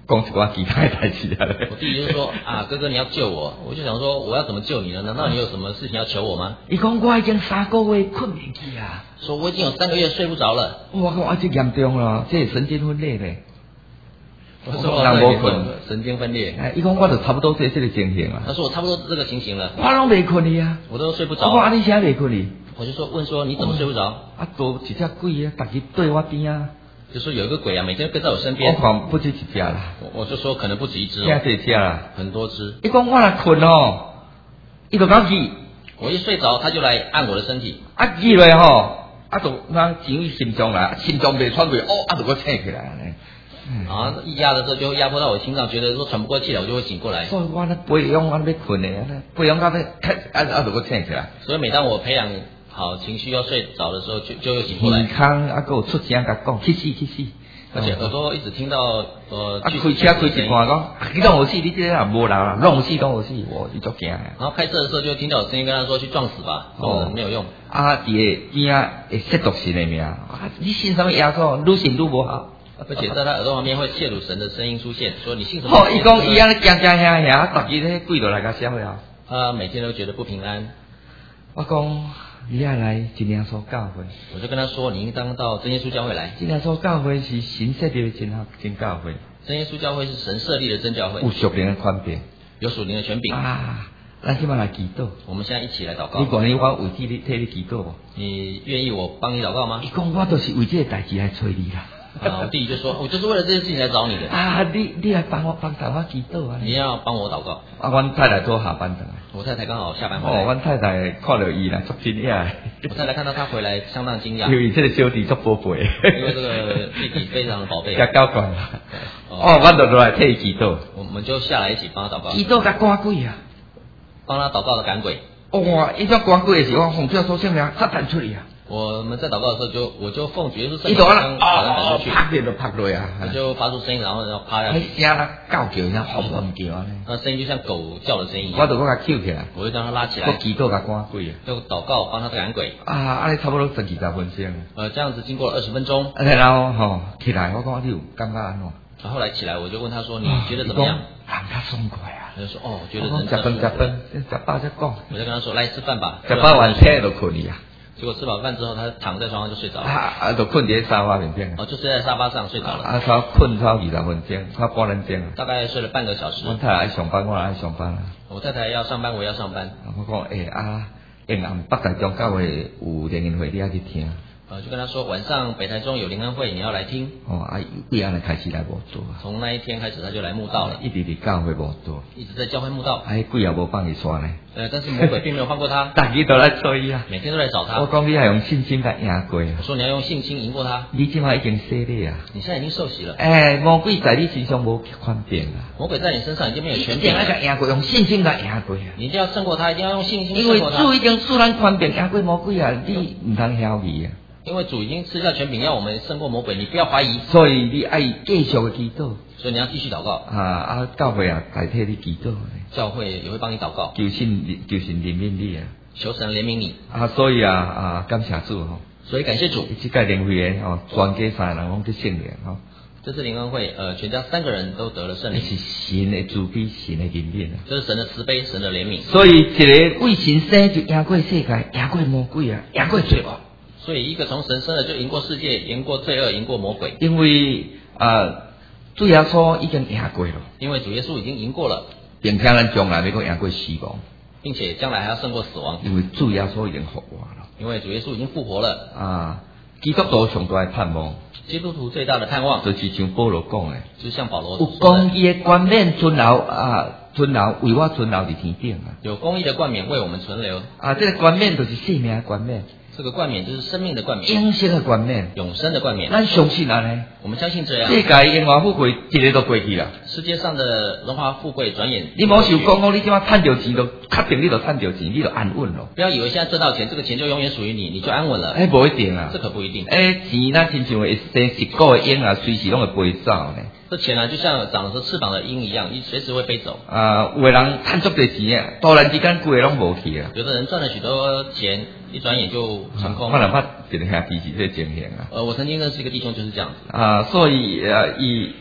讲一寡其他的代志啊。 我弟弟就说啊，哥哥你要救我，我就想说我要怎么救你呢？难道你有什么事情要求我吗？ 伊讲我已经三个月困袂去啊， 说我已经有三个月睡不着了。 我讲啊，这严重了，这神经分裂咧。 我说人无困，神经分裂。 哎，伊讲我就差不多这这个情形啊。 他说我差不多这个情形了。 我拢袂困去啊， 我都睡不着。 我讲啊，你啥袂困去？ 我就说问说你怎么睡不着？ 啊，多一只鬼啊，逐日对我边啊。 就说有一个鬼啊，每天跟在我身边。 我讲不止一只啦。 我我就说可能不止一只、哦。 现在这只啦， 很多只。 伊讲我若困哦，伊就讲去。 我一睡着，他就来按我的身体。 啊，去落吼，啊就那进入心脏啦，心脏袂喘过，哦，啊就给我醒起来咧。 啊，一压的时候就会压迫到我心脏，觉得说喘不过气来，我就会醒过来。 所以我咧培养我咧要困的，培养到要开啊啊就给我醒起来。 所以每当我培养好情绪要睡着的时候，就就又醒过来。 健康啊，有出声甲讲，去死去死。 而且耳朵一直听到呃， 啊，开车开一半讲，你拢有死，你这个也无人啦，拢有死，拢有死，我伊足惊的。 然后开车的时候就听到有声音跟他说去撞死吧，哦，没有用。 啊，伊会惊会亵渎神的名，啊，你信什么耶稣，愈信愈无好。 而且在他耳朵旁边会亵渎神的声音出现，说你信什么？ 哦，伊讲伊安尼惊惊吓吓，逐日迄鬼就来甲消了。 他每天都觉得不平安。 我讲。你要来真耶稣教会， 我就跟他说，你应当到真耶稣教会来。 真耶稣教会是神设立的真真教会， 真耶稣教会是神设立的真教会， 有属灵的权柄， 有属灵的权柄啊！咱今晚来祈祷， 我们现在一起来祷告。 你愿意我为替你替你祈祷不？ 你愿意我帮你祷告吗？ 伊讲我都是为这个代志来找你啦。 啊，我弟弟就说，我就是为了这件事情来找你的。 啊，你你来帮我帮助我祈祷啊！ 你要帮我祷告。 啊，阮太太都下班回来。 我太太刚好下班回来。 哦，阮太太看到伊啦，足惊讶。 我太太看到他回来，相当惊讶。 因为这个小弟足宝贝。 因为这个弟弟非常的宝贝。 甲交关啦。哦，阮就落来替伊祈祷。 我们就下来一起帮他祷告。 祈祷甲赶鬼啊！ 帮他祷告的赶鬼。 哇！伊种赶鬼的时候，奉主所圣名，撒旦出去啊！ 我们在祷告的时候就，我就奉主耶稣圣名将把人赶出去， 拍就拍落啊！ 我就发出声音，然后然后趴下去。 声啦，狗叫，像轰轰叫啊！ 那声音就像狗叫的声音。 我就给他捡起来， 我就将他拉起来。 我祈祷甲赶鬼啊！ 就祷告帮他赶鬼。 啊，安尼差不多十二十分钟。 呃，这样子经过了二十分钟。 然后吼起来，我讲你有感觉安怎？ 然后来起来，我就问他说：“你觉得怎么样？” 人较爽快啊！ 他就说：“哦，觉得人食饭食饭，食饱再讲。” 我就跟他说：“来吃饭吧。” 食饱完车就困去啊。 结果吃饱饭之后，他躺在床上就睡着了。 啊啊，就困在沙发面边。 哦，就睡在沙发上睡着了。 啊，超困超二十分钟，超半分钟。 大概睡了半个小时。 我太太爱上班，我也爱上班啊。 我太太要上班，我要上班。 我讲诶、欸、啊，永安北台中教会有联谊会，你要去听。 呃，就跟他说晚上北台中有灵恩会，你要来听。 哦，啊，为安尼开始来无做啊。 从那一天开始，他就来慕道了。 一直伫教会无做， 一直在教会慕道。 哎，鬼也无放伊刷呢。 呃，但是魔鬼并没有放过他。 大家都来找伊啊， 每天都来找他。 我讲你要用信心甲赢过啊。 我说你要用信心赢过他。 你今晚已经洗礼啊。 你现在已经受洗了。 哎，魔鬼在你身上无权柄啊。 魔鬼在你身上已经没有权柄了。 一定要甲赢过，用信心甲赢过啊。 你一定要胜过他，一定要用信心胜过他。 因为主已经使咱权柄赢过魔鬼啊，你唔通怀疑啊。 因为主已经吃下权柄，要我们胜过魔鬼，你不要怀疑。 所以你爱继续的祈祷。 所以你要继续祷告。 啊啊，教会啊，代替你祈祷。 教会也会帮你祷告。 求神求神怜悯你啊。 求神怜悯你。 啊，所以啊啊，感謝主吼。 所以感謝主。 這屆靈會嘅哦，全家三人攏去聖靈吼。 這次靈恩會，呃，全家三個人都得了聖靈。 是神嘅慈悲，神嘅憐憫啊。 這是神的慈悲，神的憐憫。 所以一個為神生就贏過世界，贏過魔鬼啊，贏過罪惡。 所以一個從神生的就贏過世界，贏過罪惡，贏過魔鬼。 因為啊，主耶穌已經贏過了。 因為主耶穌已經贏過了， 並且咱將來要講贏過死亡， 並且將來還要勝過死亡。 因為主耶穌已經復活了。 因為主耶穌已經復活了。 啊，基督徒上大嘅盼望。 基督徒最大的盼望， 就是像保羅講嘅， 就像保羅有公義嘅冠冕存留啊，存留為我存留喺天頂啊。 有公義的冠冕為我們存留。啊， 這個冠冕就是生命嘅冠冕。 這個冠冕就是生命的冠冕， 永生的冠冕， 永生的冠冕。 咱相信啊呢， 我們相信這樣。 世界榮華富貴一日都過去啦。 世界上的榮華富貴轉眼。 你冇想講講，你今晚賺到錢就確定你就賺到錢，你就安穩咯。 不要以為現在賺到錢，這個錢就永遠屬於你，你就安穩了。 哎，不一定啊， 這可不一定。 哎，錢那親像會生十個嘅鷹啊，隨時攏會飛走呢。 這錢啊，就像長着翅膀的鷹一樣，一隨時會飛走。 啊，有的人賺足多錢啊，突然之間規個攏無去啊。 有的人賺了許多錢，一轉眼就成空。 可能怕一個兄弟是這情形啊。 呃，我曾經認識一個弟兄就是這樣子。 啊，所以呃，伊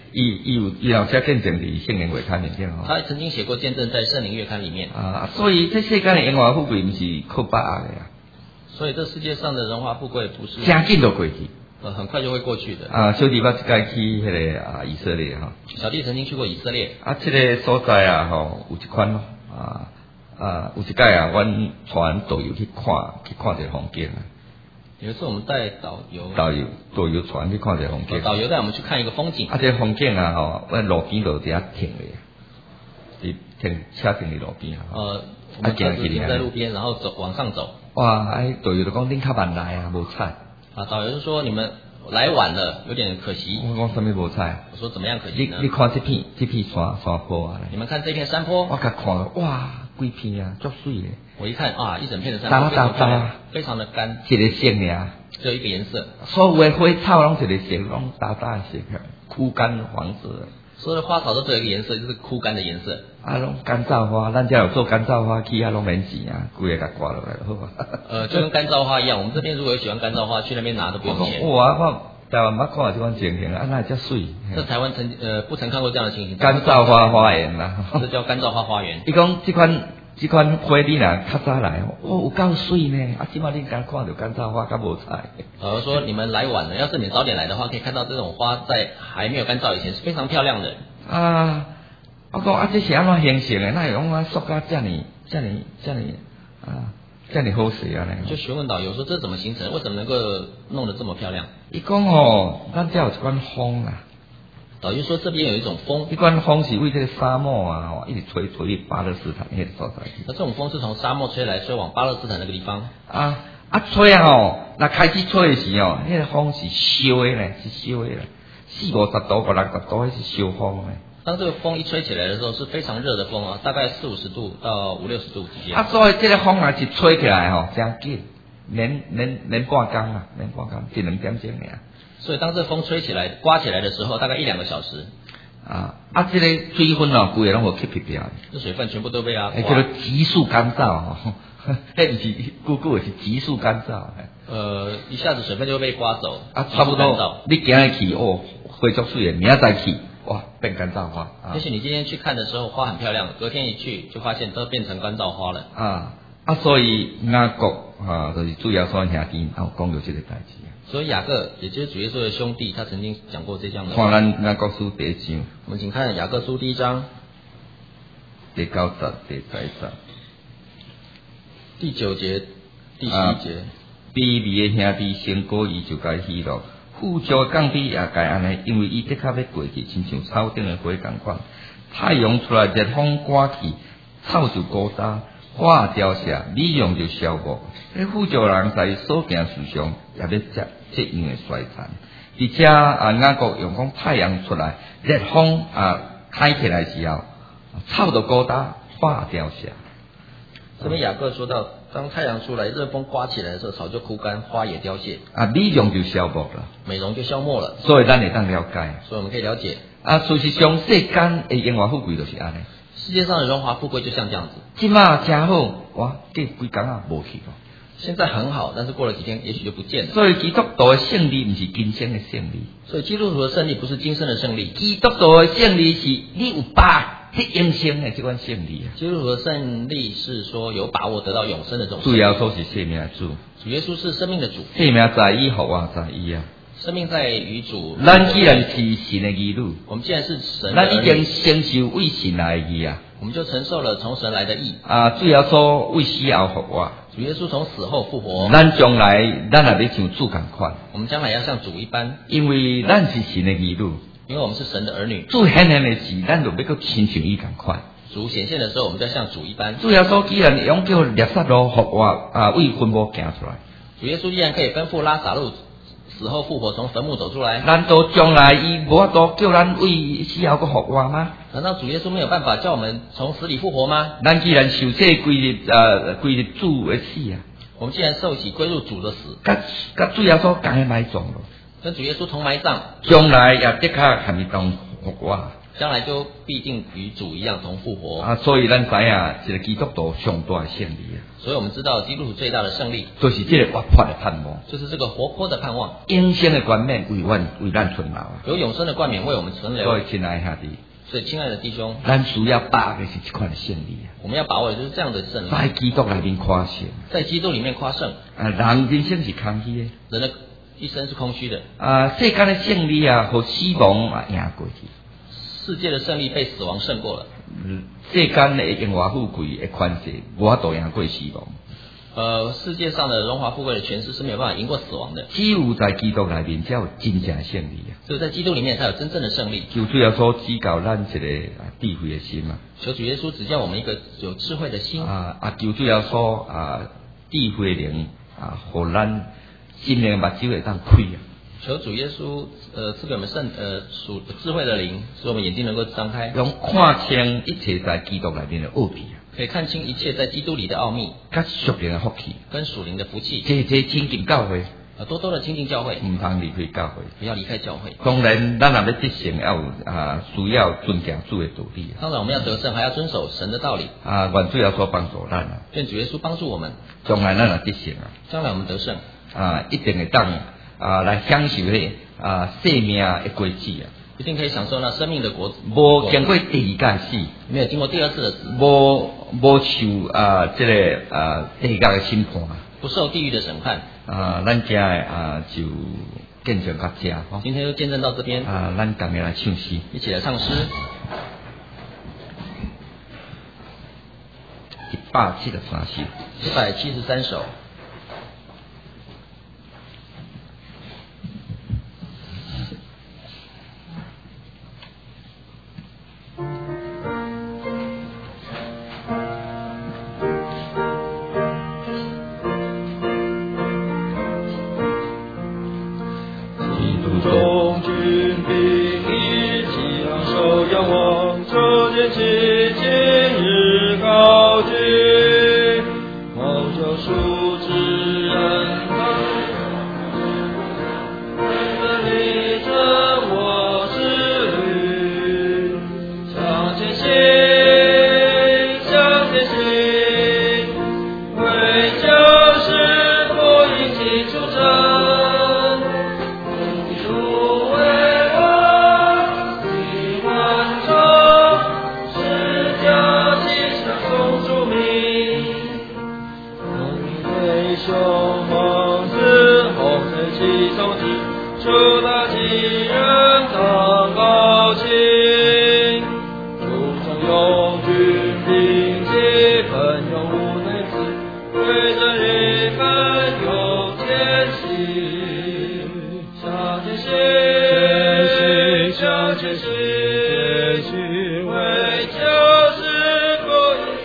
伊伊有伊有写见证伫圣灵月刊里面吼。 他曾经写过见证在圣灵月刊里面。 啊，所以这世间的荣华富贵，毋是靠把握的啊。 所以这世界上的荣华富贵不是真紧就过去。 呃，很快就会过去的。 啊，小弟捌一届去迄个啊以色列吼。 小弟曾经去过以色列。 啊，这个所在啊吼，有一款啊啊，有一届啊，阮传导游去看去看一个风景啊。 有一次我们带导游， 导游导游传去看一个风景。 导游带我们去看一个风景。 啊，这个风景啊吼，阮路边就伫遐停咧，伫停车停伫路边啊。 呃，我们车子停在路边，然后走往上走。 哇，哎，导游就讲恁较慢来啊，无彩。 啊，导游就说你们来晚了，有点可惜。 我讲什么无彩？ 我说怎么样可惜呢？ 你你看这片这片山山坡啊！ 你们看这片山坡。 我甲看了，哇，几片啊，足水的。 我一看啊，一整片的山坡非常漂亮，非常的干。 一个色尔， 只有一个颜色。 所有的花草拢一个色，拢大大的色，枯干黄色。 所有的花草都只有一个颜色，就是枯干的颜色。 啊，拢干燥花，咱家有做干燥花去啊，拢免钱啊，规个甲挂落来好吧？ 呃，就跟干燥花一样，我们这边如果有喜欢干燥花，去那边拿都不用钱。 哇，我台湾捌看到这款情形啊，那遮水。 这台湾曾呃不曾看过这样的情形。 干燥花花园啦， 这叫干燥花花园。 伊讲这款这款花你若较早来，哦，有够水呢，啊，即马恁刚看到干燥花较无彩。 呃，说你们来晚了，要是你早点来的话，可以看到这种花在还没有干燥以前是非常漂亮的。 啊，我讲啊，这是安怎形成的？那会讲啊，塑胶这么这么这么啊，这么好势啊呢？ 就询问导游说这怎么形成？为什么能够弄得这么漂亮？ 伊讲哦，咱这有一款风啊。 导游说这边有一种风， 一款风是为这个沙漠啊，一直吹吹去巴勒斯坦那个所在。 那这种风是从沙漠吹来，吹往巴勒斯坦那个地方。 啊啊吹啊吼，那开始吹的时候，那个风是烧的呢，是烧的，四五十度、五六十度，那是烧风的。 当这个风一吹起来的时候，是非常热的风啊，大概四五十度到五六十度之间。 啊，所以这个风啊是吹起来吼，真紧，免免免半工啊，免半工，一两点钟尔。 所以当这风吹起来、刮起来的时候，大概一两个小时。 啊啊，这个水分哦，规个拢无吸皮掉。 这水分全部都被它。 叫做急速干燥吼，迄不是久久是急速干燥。 呃，一下子水分就会被刮走。 啊，差不多。你今日去哦，花足水的，明仔再去，哇，变干燥花。 也许你今天去看的时候花很漂亮，隔天一去就发现都变成干燥花了。 啊啊，所以雅各啊，就是主要说兄弟，啊，讲到这个代志。 所以雅各，也就是主耶稣的兄弟，他曾经讲过这样的。 看咱雅各书第一章， 我们请看雅各书第一章第九节、第十节、 第九节、第十一节。 卑微的兄弟先过伊就该喜乐，富足降低也该安尼，因为伊的确要过去，亲像草顶的花同款。太阳出来，热风刮去，草就枯焦。花凋谢，利用就消磨。迄富足人在所行事上也要接这样的衰残。而且啊，雅各用讲太阳出来，热风啊开起来时候，草就枯焦，花凋谢。 这边雅各说到，当太阳出来，热风刮起来的时候，草就枯干，花也凋谢。 啊，利用就消磨了， 美容就消没了。 所以咱会当了解。 所以我们可以了解。 啊，事实上世间的荣华富贵就是安尼。 世界上的荣华富贵就像这样子， 今嘛真好，哇，这几工啊无去了。 现在很好，但是过了几天，也许就不见了。 所以基督徒的胜利不是今生的胜利， 所以基督徒的胜利不是今生的胜利， 基督徒的胜利是你有把握永生的这款胜利啊。 基督徒的胜利是说有把握得到永生的这种。 主要说是生命的主， 主耶稣是生命的主， 生命在伊，福啊在伊啊。 生命在于主。 咱既然是神的儿女， 我们既然是神的咱儿女， 已经承受为神来的义啊。 我们就承受了从神来的义啊，主要说为死后复活。 主耶稣从死后复活， 咱将来咱也要像主同款。 我们将来要像主一般， 因为咱是神的儿女， 因为我们是神的儿女。 主显现的时，咱就要搁亲像伊同款。 主显现的时候，我们就要像主一般。 主要说，既然用叫列撒路复活啊，为坟墓行出来， 主耶稣既然可以吩咐拉撒路死后复活，从坟墓走出来， 难道将来伊无法度叫咱为死后搁复活吗？ 难道主耶稣没有办法叫我们从死里复活吗？ 咱既然受这归入呃归入主的死啊， 我们既然受洗归入主的死， 甲甲主耶稣共个埋葬咯， 跟主耶稣同埋葬， 将来也的确含伊同复活， 将来就必定与主一样同复活啊！所以咱知影，一个基督徒上大的胜利啊。 所以我们知道基督徒最大的胜利， 就是这个活泼的盼望， 就是这个活泼的盼望， 永生的冠冕为阮为咱存留啊！ 有永生的冠冕为我们存留。 所以亲爱的兄弟， 所以亲爱的弟兄， 咱需要把握的是这款的胜利啊！ 我们要把握的就是这样的胜利， 在基督里面夸胜， 在基督里面夸胜。 啊，人人生是空虚的， 人的一生是空虚的。 啊，世间的胜利啊，和死亡啊赢过去。 世界的胜利被死亡胜过了。 嗯，世间的荣华富贵的权势，无法度赢过死亡。 呃，世界上的荣华富贵的权势是没有办法赢过死亡的。 只有在基督里面才有真正的胜利啊！ 只有在基督里面才有真正的胜利。 求主耶稣指教咱一个啊智慧的心啊！ 求主耶稣指教我们一个有智慧的心啊啊！求主耶稣啊智慧灵啊，互咱心灵目睭会当开啊！ 求主耶稣呃赐给我们圣呃属智慧的灵，使我们眼睛能够张开， 用看清一切在基督里面的奥秘啊！ 可以看清一切在基督里的奥秘， 跟属灵的福气， 跟属灵的福气。 这这亲近教会， 呃，多多的亲近教会， 唔通离开教会， 不要离开教会。 当然，咱若要得胜，要有啊需要遵行主的道理啊。 当然，我们要得胜，还要遵守神的道理。 啊，愿主耶稣帮助咱啊！ 愿主耶稣帮助我们， 将来咱若得胜啊！ 将来我们得胜啊，一定会当啊来享受迄啊生命的果子啊！ 一定可以享受那生命的果子。 无经过第二届死， 没有经过第二次的死， 无无受啊这个啊地狱的审判啊， 不受地狱的审判啊，咱家啊就见证到这吼。 今天就见证到这边啊，咱今日来唱诗， 一起来唱诗， 一百七十三首， 一百七十三首。 众军兵一起昂首仰望，这件旗今日高举，mau救赎之恩分离着我之旅，向前行，向前行，为救世福音起出征。祝大吉人当高兴，祝成永军兵气奋勇无内子，为真理奋勇前行，向前行，向前行，前行为救世福音。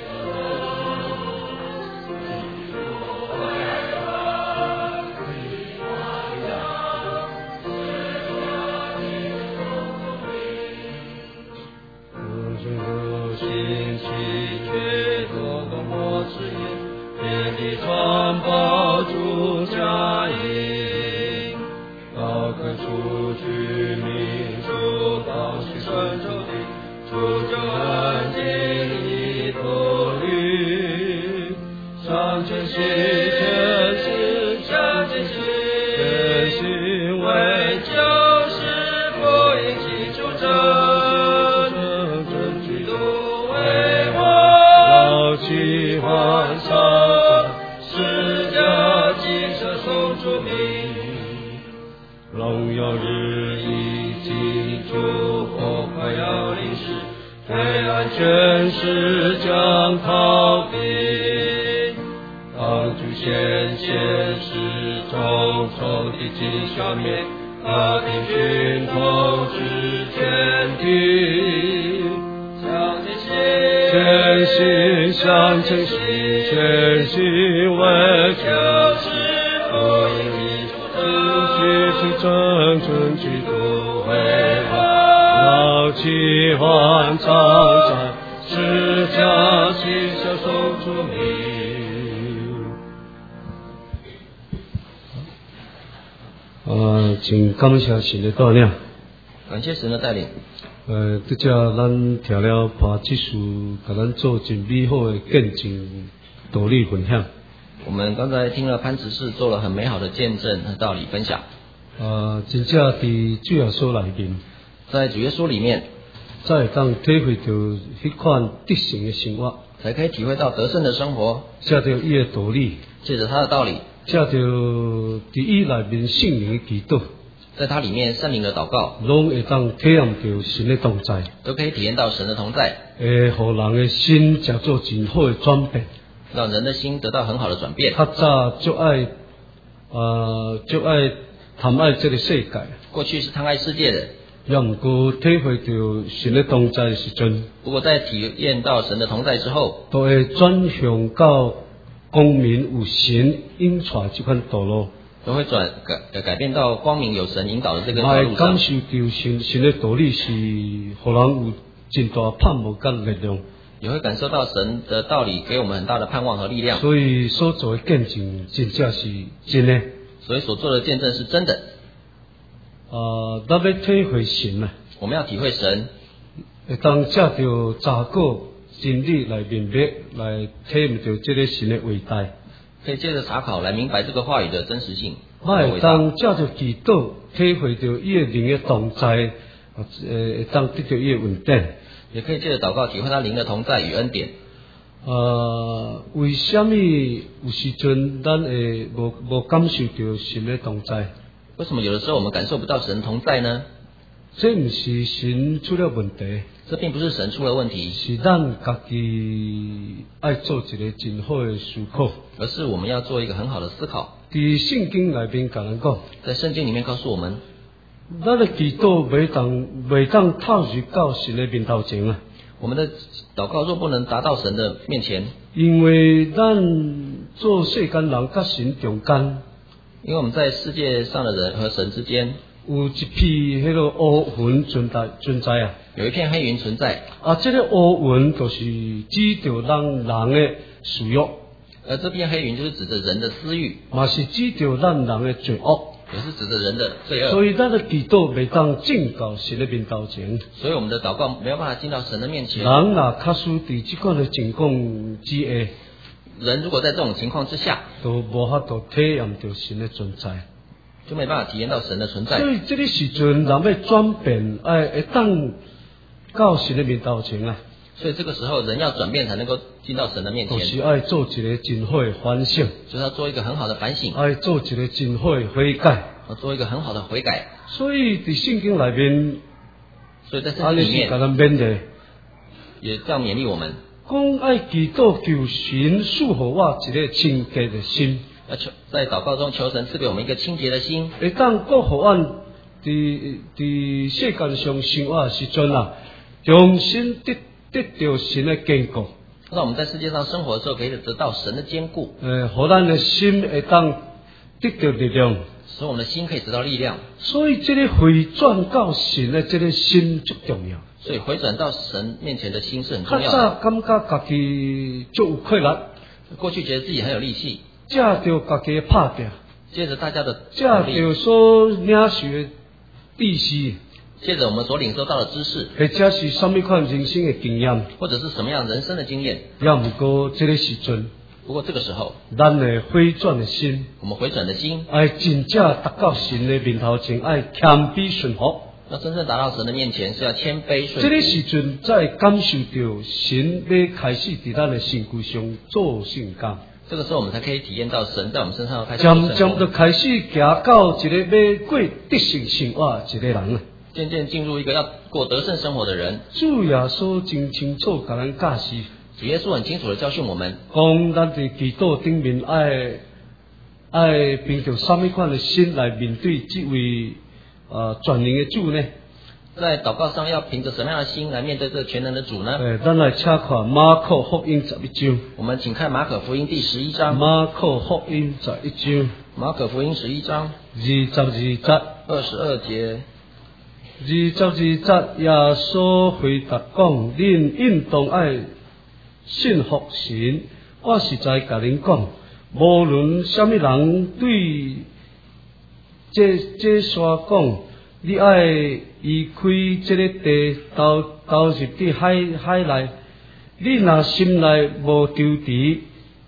传报主家营，高歌出居民主，到去顺州地，出救恩经一途旅，向前行，前行，向前行，前行为救世福音起出征，真基督为我老起欢唱。释迦金舍送出名，荣耀日益近处，火快要临时，黑暗权势将逃避。当主显现时，重重的击消灭，和平军统治天地。向前行，前行，向前行，前行为救世福音起出征，起出征，真基督为王，老起欢唱战，释迦金舍送出名。啊，请感谢神的带领， 感谢神的带领。 呃，这只咱听了把这首，给咱做真美好的见证， 道理分享。 我们刚才听了潘执事做了很美好的见证和道理分享。 呃，真正伫主耶稣内面， 在主耶稣里面， 才会当体会到迄款得胜嘅生活， 才可以体会到得胜的生活， 借着伊嘅道理， 借着他的道理， 借着伫伊内面圣灵嘅祈祷， 在他里面圣灵的祷告， 拢会当体验到神嘅同在， 都可以体验到神的同在， 会互人嘅心食做真好嘅转变， 让人的心得到很好的转变。 较早就爱，呃，就爱贪爱这个世界， 过去是贪爱世界的， 也毋过体会到神嘅同在时阵， 不过在体验到神的同在之后， 都会转向到光明有神引带这款道路。 都会转改改变到光明有神引导的这个道来路上， 感受到神神的道理是，互人有真大盼望甲力量。 也会感受到神的道理给我们很大的盼望和力量。 所以所做的见证真正是真的。 所以所做的见证是真的。 啊，咱要体会神啊， 我们要体会神， 会当借着查考真理来明白，来体验到这个神的伟大。 可以借着查考来明白这个话语的真实性。 我会当借着祈祷，体会到伊的灵的同在，呃，会当得到伊的稳定。 也可以借着祷告体会他灵的同在与恩典。 呃，为什么有时阵咱会无无感受到神的同在？ 为什么有的时候我们感受不到神同在呢？ 这不是神出了问题， 这并不是神出了问题， 是咱家己爱做一个真好的思考， 而是我们要做一个很好的思考。 伫圣经内面甲咱讲， 在圣经里面告诉我们， 咱的祈祷袂当袂当透入到神的面头前啊。 我们的祷告若不能达到神的面前， 因为咱做世间人甲神中间， 因为我们在世界上的人和神之间有一批迄个乌云存在存在啊。 有一片黑云存在， 啊，这个乌云就是指着咱人的私欲， 而这片黑云就是指着人的私欲， 嘛是指着咱人的罪恶。 也是指着人的罪恶， 所以咱的祈祷袂当进到神的面头前。 所以我们的祷告没有办法进到神的面前。 人若确实伫这款的情况之下， 人如果在这种情况之下， 都无法度体验到神的存在， 就没办法体验到神的存在。 所以这个时阵，人要转变，哎，会当到神的面头前啊。 所以这个时候，人要转变才能够进到神的面前， 就是爱做一个真好的反省， 就是要做一个很好的反省， 爱做一个真好的悔改， 要做一个很好的悔改。 所以伫圣经内面， 所以在圣经里面， 甲咱勉励， 也这样勉励我们， 讲爱祈祷求神赐互我一个清洁的心， 要求在祷告中求神赐给我们一个清洁的心， 会当过互阮伫伫世间上生活的时阵啊，重新得得到神的坚固。 让我们在世界上生活的时候可以得到神的坚固， 呃，互咱的心会当得到力量， 使我们的心可以得到力量。 所以这个回转到神的这个心最重要。 所以回转到神面前的心是很重较要的。 早感觉家己足有快乐， 过去觉得自己很有力气， 借着家己的拍拼， 借着大家的借努力， 着所领受的知识， 借着我们所领受到的知识， 或者是什么款人生的经验， 或者是什么样人生的经验。 也毋过这个时阵， 不过这个时候， 咱的回转的心， 我们回转的心， 爱真正达到神的面头前，爱谦卑顺服。 要真正达到神的面前，是要谦卑顺服。 这个时阵，才感受到神要开始伫咱的身躯上做圣工。 这个时候，我们才可以体验到神在我们身上要开始做渐渐圣工， 就开始行到一个要过得胜生活一个人啊。 渐渐进入一个要过得胜生活的人。 主耶稣真清楚甲咱教示， 主耶稣很清楚的教训我们， 讲咱伫祈祷顶面爱爱凭着什么款的心来面对这位呃全能的主呢？ 在祷告上要凭着什么样的心来面对这个全能的主呢？ 诶，咱来请看马可福音十一章。 我们请看马可福音第十一章。 马可福音十一章。 马可福音十一章二十二节。 二十二节。 二十二节，耶稣回答讲：恁应当爱信服神。我实在甲恁讲，无论什么人对这这山讲，你爱移开这个地，投投入伫海海内，你若心内无丢迟，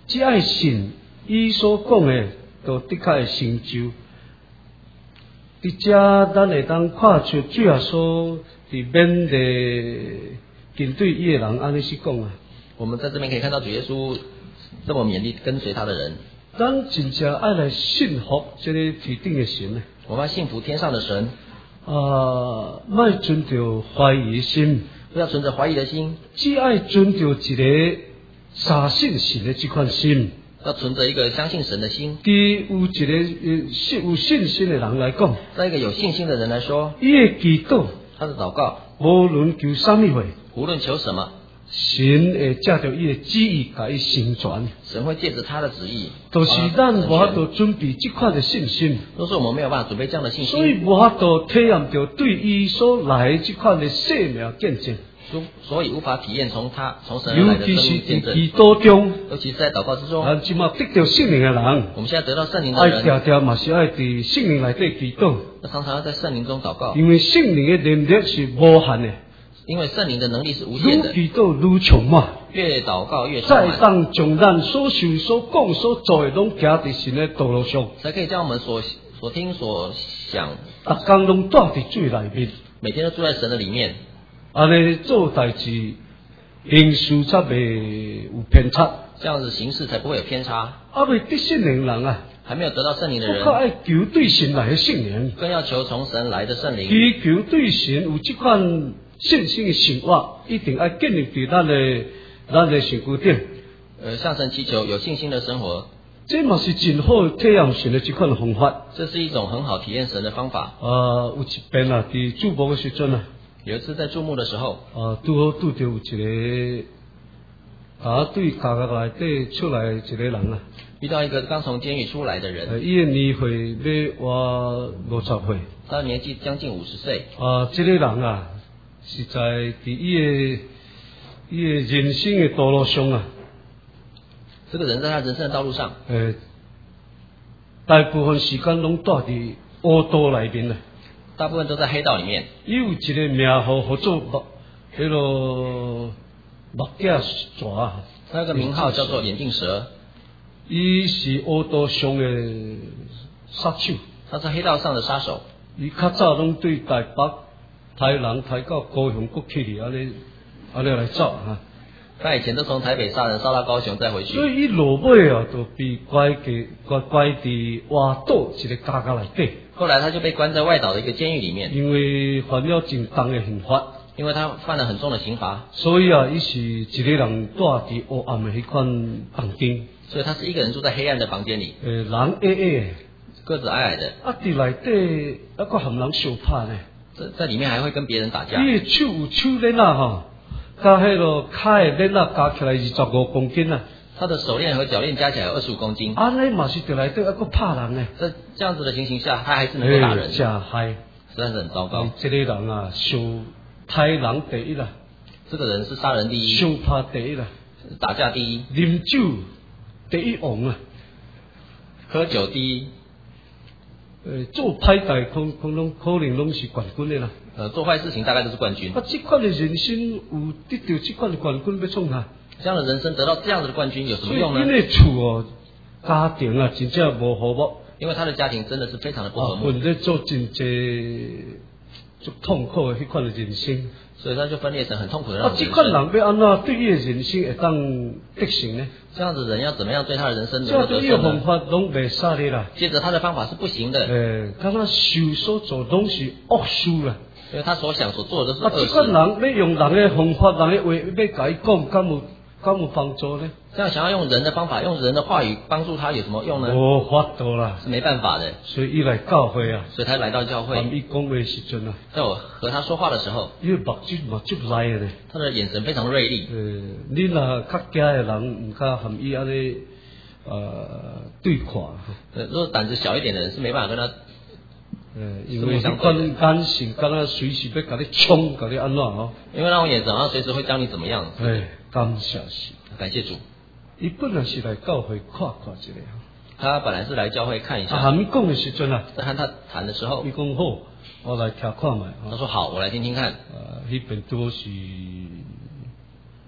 只爱信伊所讲的，就的确会成就。伫遮咱会当看出主耶稣伫缅甸跟对伊的人安尼是讲啊。 我们在这边可以看到主耶稣这么勉励跟随他的人。 咱真正爱来信服这个天顶的神呢。 我们要信服天上的神。 啊，莫存着怀疑心， 不要存着怀疑的心， 只爱存着一个相信神的这款心。 要存着一个相信神的心。 对有一个信有信心的人来讲， 在一个有信心的人来说， 伊的祈祷， 他的祷告， 无论求什么话， 无论求什么， 神会借着伊的旨意甲伊成全。 神会借着他的旨意， 都是咱无法度准备这款的信心， 都是我们没有办法准备这样的信心， 所以无法度体验到对伊所来这款的生命见证。 所以无法体验从他从神而来的生命见证。 尤其是在祈祷中， 尤其是在祷告之中， 咱即马得到圣灵的人， 我们现在得到圣灵的人， 爱条条嘛是爱伫圣灵内底祈祷， 那常常要在圣灵中祷告， 因为圣灵的能力是无限的， 因为圣灵的能力是无限的， 愈祈祷愈充满， 越祷告越充再满， 当将咱所受所讲所做的拢行伫神的道路上， 才可以将我们所所听所想， 逐工拢住伫水内面， 每天都住在神的里面。 安尼做代志，行事才袂有偏差。 这样子行事才不会有偏差。 啊，未得圣灵人啊， 还没有得到圣灵的人， 不靠爱求对神来的圣灵， 更要求从神来的圣灵。 祈求对神有这款信心的生活，一定要建立伫咱的咱的身躯顶。 呃，向神祈求有信心的生活， 这嘛是真好体验神的这款方法。 这是一种很好体验神的方法。 啊，有一遍啊，伫注目的时阵啊。 有一次在注目的时候， 啊，拄好拄着有一个啊，对监狱内底出来一个人啊， 遇到一个刚从监狱出来的人， 呃，伊的年岁要活五十岁， 他的年纪将近五十岁。 啊，这个人啊，是在伫伊的伊的人生的道路上啊， 这个人在他人生的道路上， 呃，大部分时间拢住伫恶道内面啊。 大部分都在黑道里面。 伊有一个名号叫做目，迄个目镜蛇。 他有个名号叫做眼镜蛇。 伊是恶道上的杀手。 他是黑道上的杀手。 伊较早拢对台北、台南、台到高雄、国去哩，安尼安尼来走哈。 他以前都从台北杀人杀到高雄再回去。 所以伊落尾啊，就被关给关关伫外岛一个家家内底。 后来他就被关在外岛的一个监狱里面， 因为犯了真重的刑罚， 因为他犯了很重的刑罚， 所以啊，伊是一个人住伫黑暗的迄款房间， 所以他是一个人住在黑暗的房间里， 诶，人矮矮的， 个子矮矮的， 啊，伫内底啊，个含人相拍呢， 在在里面还会跟别人打架， 伊的手有手链啊吼，加迄个脚的链啊加起来二十五公斤啊。 他的手链和脚链加起来有二十五公斤。 安尼嘛是伫内底一个拍人呢。 在这样子的情形下，他还是能够打人， 真嗨， 实在是很糟糕。 这个人啊，伤杀人第一啦， 这个人是杀人第一， 相拍第一啦， 打架第一， 啉酒第一王啊， 喝酒第一。 呃，做歹代可可能可能拢是冠军的啦。 呃，做坏事情大概都是冠军。 啊，这款的人生有得到这款的冠军要创啥？ 这样的人生得到这样子的冠军有什么用呢？ 因为厝哦，家庭啊，真正无和睦。 因为他的家庭真的是非常的不和睦。 分裂做真济足痛苦的迄款的人生。 所以他就分裂成很痛苦的那啊， 种人生。 这款人要安怎对伊的人生会当得胜呢？ 这样子人要怎么样对他的人生能够这样的方法拢袂使的啦。 接着他的方法是不行的。 诶，敢若受所做拢是恶事啦。 因为他所想所做的都是啊， 恶事。 这款人要用人的方法、人的话要甲伊讲，敢有敢有帮助呢？ 这样想要用人的方法、用人的话语帮助他有什么用呢？ 无法度啦， 是没办法的。 所以伊来教会啊， 所以他来到教会。 伊讲话时阵啊， 在我和他说话的时候， 伊目睭嘛足来的呢。 他的眼神非常锐利。 呃，你若较惊的人，唔敢含伊安尼呃对看。 呃，如果胆子小一点的人是没办法跟他。 呃，因为迄款眼神，敢若随时要甲你冲，甲你安怎哦？ 因为那种眼神，他随时会将你怎么样？ 哎，感谢神， 感谢主。 伊本来是来教会看看一下。 他本来是来教会看一下。 啊，含伊讲的时阵啊， 在和他谈的时候， 伊讲好，我来听看卖。 他说好，我来听听看。 呃，迄边都是报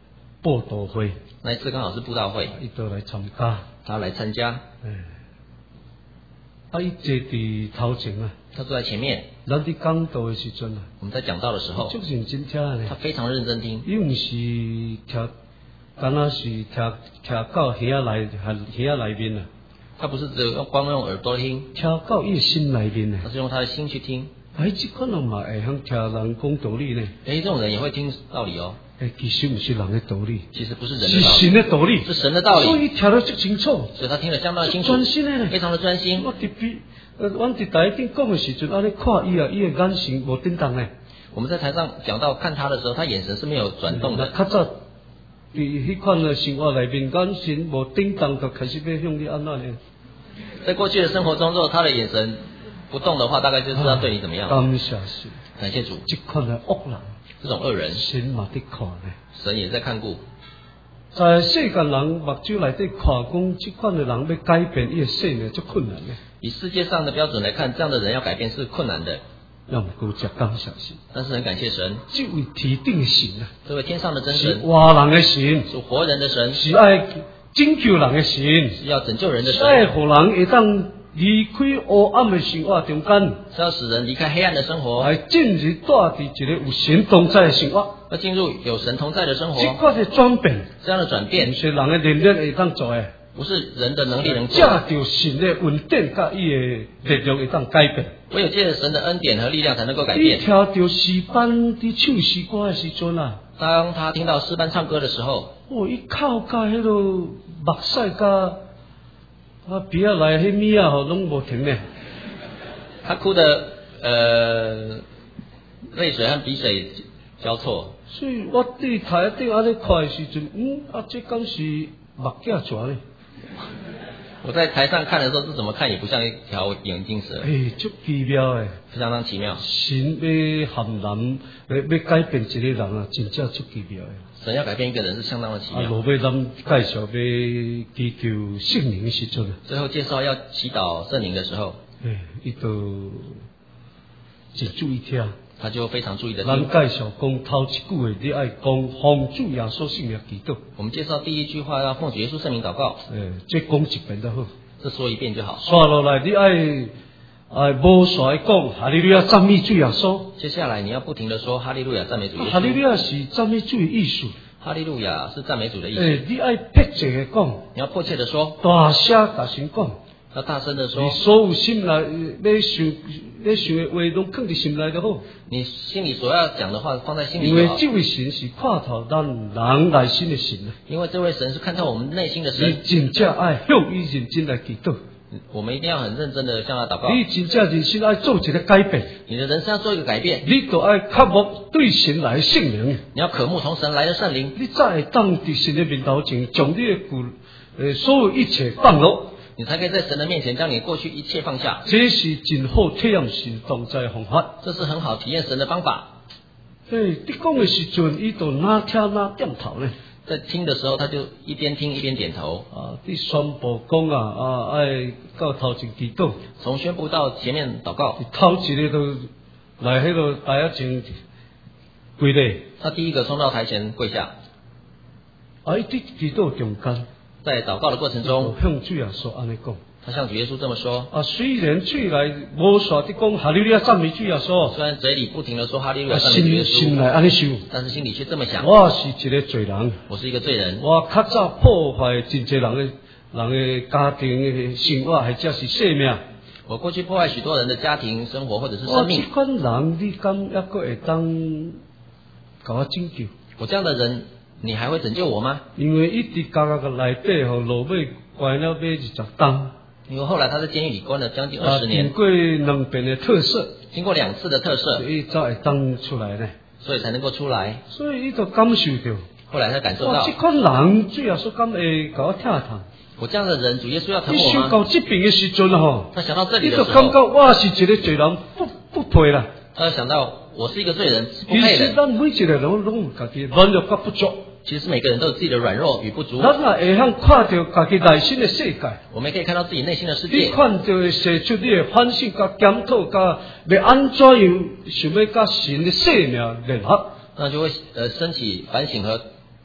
布道会， 那一次刚好是布道会， 伊都来参加， 他来参加， 诶，啊，伊坐伫头前啊， 他坐在前面。 咱伫讲道的时阵啊， 我们在讲道的时候， 足认真听呢， 他非常认真听， 伊毋是听，敢若是听听到耳仔内，还耳仔内面啊， 他不是只有用光用耳朵听， 听到伊的心内面呢。 他是用他的心去听。 哎，即款人嘛会晓听人讲道理呢。 哎，这种人也会听道理哦。 哎，其实毋是人的道理， 其实不是人的是道理， 神的道理， 是神的道理， 所以听得足清楚， 所以他听得相当的清楚， 专心的呢， 非常的专心。 我特别，呃，阮伫台顶讲的时阵，安尼看伊啊，伊的眼神无颠动呢。 我们在台上讲到看他的时候，他眼神是没有转动的。 较早伫迄款的生活内面，眼神无颠动，就开始要向你安怎呢？ 在过去的生活中，如果他的眼神不动的话，大概就知道对你怎么样。 感谢神， 感谢主。 即款的恶人， 这种恶人， 神嘛伫看呢。 神也在看顾。 在世间人目睭内底看，讲即款的人要改变伊的生命，足困难的。 以世界上的标准来看，这样的人要改变是困难的。 要毋过只感谢神， 但是很感谢神， 这位天顶的神啊， 这位天上的真是神， 活人的神， 是活人的神， 是爱拯救人的神， 是要拯救人的是爱神， 互人会当离开黑暗的生活中间， 是要使人离开黑暗的生活， 来进入住伫一个有神同在的生活。 要进入有神同在的生活。 这款的转变， 这样的转变不是人的能力会当做的， 不是人的能力能借做， 着神的恩典甲伊的力量会当改变。 唯有借着神的恩典和力量才能够改你变。 听到诗班伫唱诗歌的时阵啊， 当他听到诗班唱歌的时候， 哦，伊哭甲迄落目屎甲啊鼻仔内迄米啊，吼拢无停呢。 他哭的呃泪水和鼻水交错。 所以我伫台顶安尼看的时阵，嗯，啊，这敢是目镜蛇呢？ 我在台上看的时候，这怎么看也不像一条眼镜蛇， 诶，足奇妙诶！ 相当奇妙。 神要含人，要要改变一个人啊，真正足奇妙诶！ 神要改变一个人是相当的奇啊， 妙。 落尾咱介绍要祈求圣灵的时阵， 最后介绍要祈祷圣灵的时候， 诶，伊都真注意听。 他就非常注意的咱听。 介绍讲头一句话，你爱讲奉主耶稣圣名祈祷。 我们介绍第一句话要奉主耶稣圣名祷告， 诶，这讲一遍就好。 这说一遍就好。 刷落来，你爱爱无衰讲哈利路亚赞美主耶稣。 接下来你要不停的说哈利路亚赞美主耶稣。 哈利路亚是赞美主的意思。 哈利路亚是赞美主的意思。 诶，你爱迫切的讲， 你要迫切的说， 大声大声讲。 要大声的你说， 所有心内要想要想的话，拢放伫心内就好。 你心里所要讲的话放在心里因就好。 为这位神是看透咱人内心的神啊， 因为这位神是看透我们内心的你神， 真正爱向伊认真来祈祷。 我们一定要很认真的向他祷告。 你真正认真爱做一个改变， 你的人生要做一个改变， 你就爱渴慕对神来的圣灵， 你要渴慕从神来的圣灵， 你才会当伫神的面头前，将你的故呃所有一切放落。 你才可以在神的面前将你过去一切放下。 这是真好体验神同在的方法。 这是很好体验神的方法。 诶，你讲的时阵，伊就哪听哪点头呢？ 在听的时候，他就一边听一边点头。 啊，你宣布讲啊啊，爱到头前祈祷， 从宣布到前面祷告， 头一个都来迄个台仔前跪礼。 他第一个冲到台前跪下。 啊，伊伫祈祷中间， 在祷告的过程中， 向主耶稣安尼讲。 他向主耶稣这么说： 啊，虽然嘴内无煞地讲哈利路亚赞美主耶稣， 虽然嘴里不停的说哈利路亚啊， 赞美主耶心心稣， 内安尼想， 但是心里却这么想： 我是一个罪人， 我是一个罪人， 我较早破坏真侪人的人的家庭的生活，或者是生命。 我过去破坏许多人的家庭生活或者是我这生命。 款人，你敢抑个会当甲我拯救？ 我这样的人，你还会拯救我吗？ 因为伊伫监狱内底吼，落尾关了尾二十冬。 因为后来他在监狱里关了将近二啊， 十年， 经过两遍的特赦， 经过两次的特赦， 所以才会当出来呢。 所以才能够出来。 所以伊就感受到， 后来他感受哇， 到这，款人主要说敢会甲我疼痛。 我这样的人，主耶稣要疼你想我吗？ 到这边的时阵吼， 他想到这里你的时候， 就感觉我是一个罪人，不不配啦。 他就想到我是一个罪人，是不其配的。 实咱每一个人拢有家己软弱甲不足， 其实每个人都有自己的软弱与不足， 咱也会晓看到家己内心的世界。 我们也可以看到自己内心的世你界。 看到会写出你的反省、甲检讨、甲要安怎样想要甲神的生命联合。 那就会呃升起反省和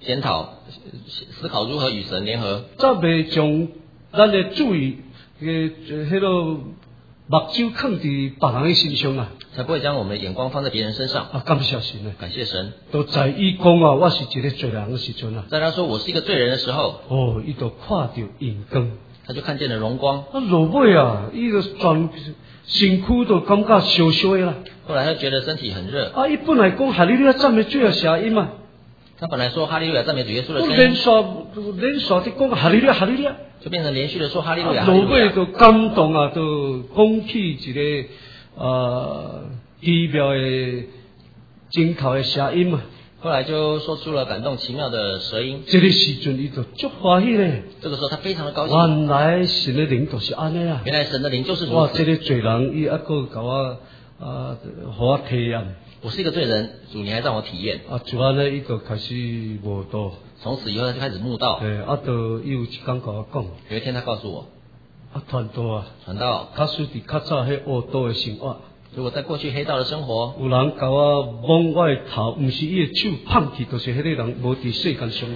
检讨、思考如何与神联合， 则未将咱的注意嘅迄个目睭放伫别人的身上啊！ 才不会将我们的眼光放在别人身上。 啊，感谢神啊！ 感谢神。 都在伊讲啊，我是一个罪人的时阵啊。 在他说我是一个罪人的时候， 哦，伊就看到荧光， 他就看见了荣光。 啊，落尾啊，伊就全身躯都感觉烧烧的啦。 后来他觉得身体很热。 啊，伊本来讲哈利路亚赞美主的声音嘛。 他本来说哈利路亚赞美主耶稣的声音， 连续连续的讲哈利路亚哈利路亚， 就变成连续的说哈利路亚。 落尾就感动啊，就讲起一个呃奇妙的惊头的声音嘛。 后来就说出了感动奇妙的舌音。 这个时阵，伊就足欢喜嘞。 这个时候他非常的高兴。 原来神的灵就是安尼啊！ 原来神的灵就是如此。 哇，这个罪人，伊一个甲我啊，互我体验。 我是一个罪人，主你还让我体验。 啊，就安尼，伊就开始悟道。 从此以后，他就开始悟道。 对，啊，就伊有一天甲我讲。 有一天，他告诉我， 啊，传道啊， 传道。 假使伫较早迄恶道的生活， 如果在过去黑道的生活， 有人甲我摸我的头，毋是伊的手碰去，就是迄个人无伫世间上了。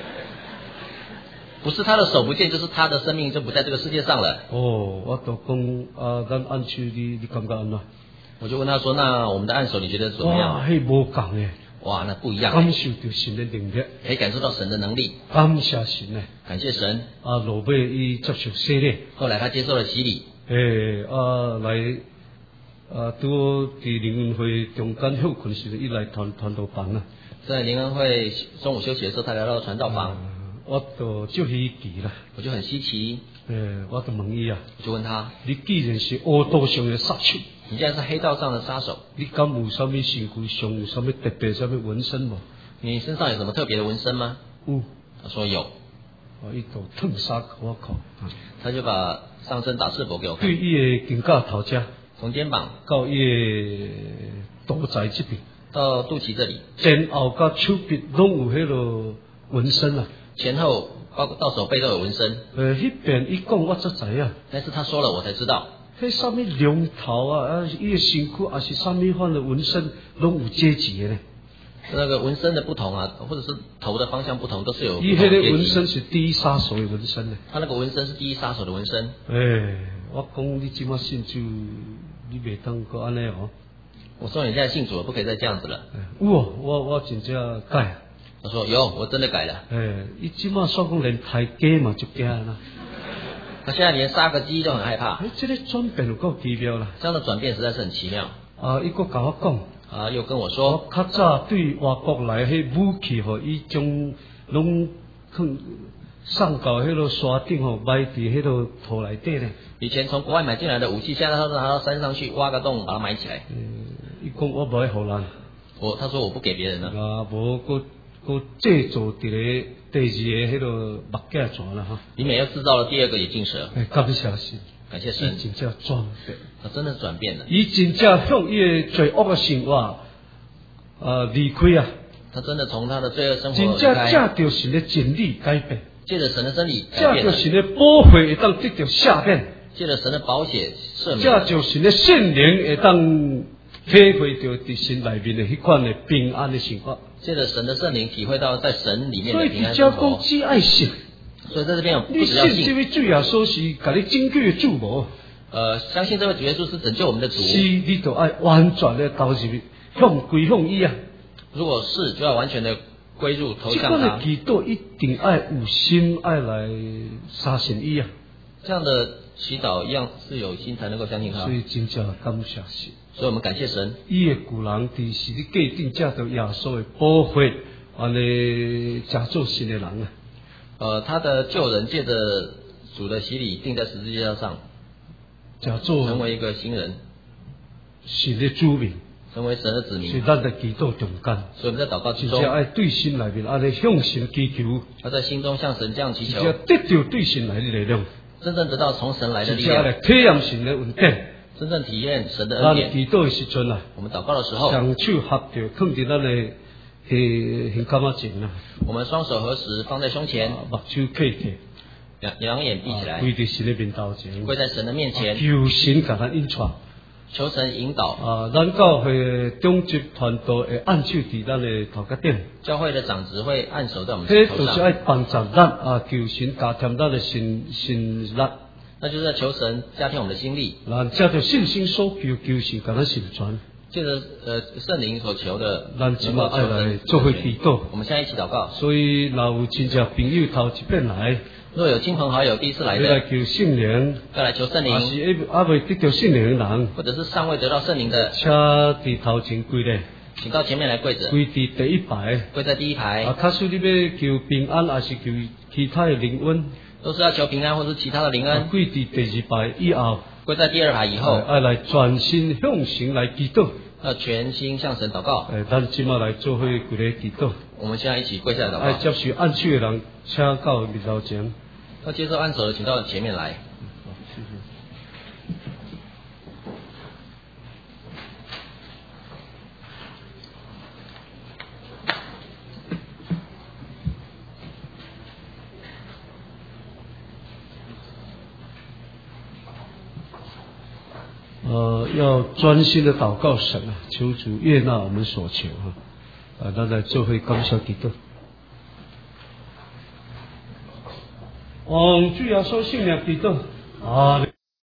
不是他的手不见，就是他的生命就不在这个世界上了。 哦，我就讲啊，咱按手你你感觉安怎？ 我就问他说：“那我们的按手你觉得怎么样？” 哇，迄无共诶！ 哇，那不一样。 感受到神的能力， 可以感受到神的能力。 感谢神诶！ 感谢神。 啊，落尾伊接受洗礼。 后来他接受了洗礼。 诶，啊来啊，拄伫灵恩会中间休困时，伊来传传道房啊。 在灵恩会中午休息的时候，他来到传道房。 嗯我就就稀奇啦， 我就很稀奇。 诶，我就问伊啊， 我就问他： 你既然是恶道上的杀手， 你既然是黑道上的杀手， 你敢有啥物身躯上有啥物特别啥物纹身无？ 你身上有什么特别的纹身吗？ 有。 他说有。 啊，伊就烫衫给我看， 他就把上身打赤膊给我看。 对伊的肩胛头遮， 从肩膀到伊的肚脐这边， 到肚脐这里， 前后甲手臂拢有迄个纹身啊。 前后包括到手背都有纹身。 呃，迄边伊讲我才知啊， 但是他说了我才知道。 迄啥物龙头啊，啊，伊的身躯也是啥物款的纹身，拢有阶级的呢。 那个纹身的不同啊，或者是头的方向不同，都是有。 伊迄个纹身是第一杀手的纹身呢。他那个纹身是第一杀手的纹身。 诶，我讲你即马信主，你袂当个安尼哦。 我说你现在信主了，不可以再这样子了。 有哦，我我真正改。 他说有，我真的改了。 诶，伊即马说讲连抬鸡嘛就惊啦。 他现在连杀个鸡都很害怕。 诶，这个转变有够奇妙啦！ 这样的转变实在是很奇妙。 啊，伊个甲我讲， 啊，又跟我说， 我较早对外国来迄武器吼，伊将拢放送到迄个山顶吼，埋伫迄个土内底咧。 以前从国外买进来的武器，现在他拿到山上去挖个洞，把它埋起来。 嗯，伊讲我无爱互人。 我他说我不给别人了。 啊，无个个制造伫咧第二个迄个目镜泉啦哈。 里面又制造了第二个眼镜蛇。 诶，感谢神， 感谢神， 伊真正转变， 他真的转变了。 伊真正向伊的罪恶的生活啊离开啊。 他真的从他的罪恶生活真正借着神的真理改变， 借着神的真理改变了。 借着神的保护会当得到赦免， 借着神的宝血赦免。 借着神的圣灵会当体会到伫神内面的迄款的平安的生活。 借着神的圣灵体会到在神里面的平安生活。 所以讲只爱信。 所以在这边你信这位主耶稣是甲你拯救的主无？ 呃，相信这位主耶稣是拯救我们的主。 是，你就爱完全的投入向归向伊啊。 如果是，就要完全的归入投向他。 这样的祈祷一定爱有心爱来相信伊啊。 这样的祈祷一样是有心才能够相信他。 所以真正感谢神。 所以我们感谢神。 伊的旧人伫是你决定借着耶稣的保护，安尼假做新的人啊。 呃，他的旧人借着主的洗礼钉在十字架上， 假做成为一个新人， 神的主民， 成为神的子民。 是咱的祈祷中间。 所以我们在祷告之中， 真正爱对心内面安尼向神祈求， 他在心中向神这样祈求， 真正得到对神来的力量， 真正得到从神来的力量， 真正来体验神的恩典， 真正体验神的恩典。 咱祈祷的时阵啊， 我们祷告的时候， 双手合着放伫咱的诶胸坎仔前啊， 我们双手合十放在胸前， 目睭闭起， 两两眼闭起来， 跪在神的面头前， 跪在神的面前， 求神甲咱引出。 求神引导。 啊，咱教会中级团队会按手伫咱的头壳顶。 教会的长职会按手在我们这头就是爱上。 帮助咱啊，求神加添咱的心心力。 那就是在求神加添我们的心力。 咱借着信心所求，求神甲咱成全。 借着呃圣灵所求的， 咱即马爱来做伙祈祷。 我们现在一起祷告。 所以，若有亲戚朋友头一遍来， 若有亲朋好友第一次来的， 要来求圣灵， 要来求圣灵， 还是还未得到圣灵的人， 或者是尚未得到圣灵的， 请伫头前跪咧， 请到前面来跪着， 跪伫第一排， 跪在第一排。 啊，假使你要求平安，还是求其他的灵恩， 都是要求平安或是其他的灵恩。 跪伫第二排以后， 跪在第二排以后， 爱来全心向神来祈祷。 要全心向神祷告。 诶，咱即马来做伙跪咧祈祷。 我们现在一起跪下来祷告。 爱接受按手的人，请到面头前。 要接受按手的，请到前面来。 谢谢。呃，要专心的祷告神啊，求主悦纳我们所求啊！啊，咱来做伙感谢祈祷。往主耶稣圣名祈祷，啊。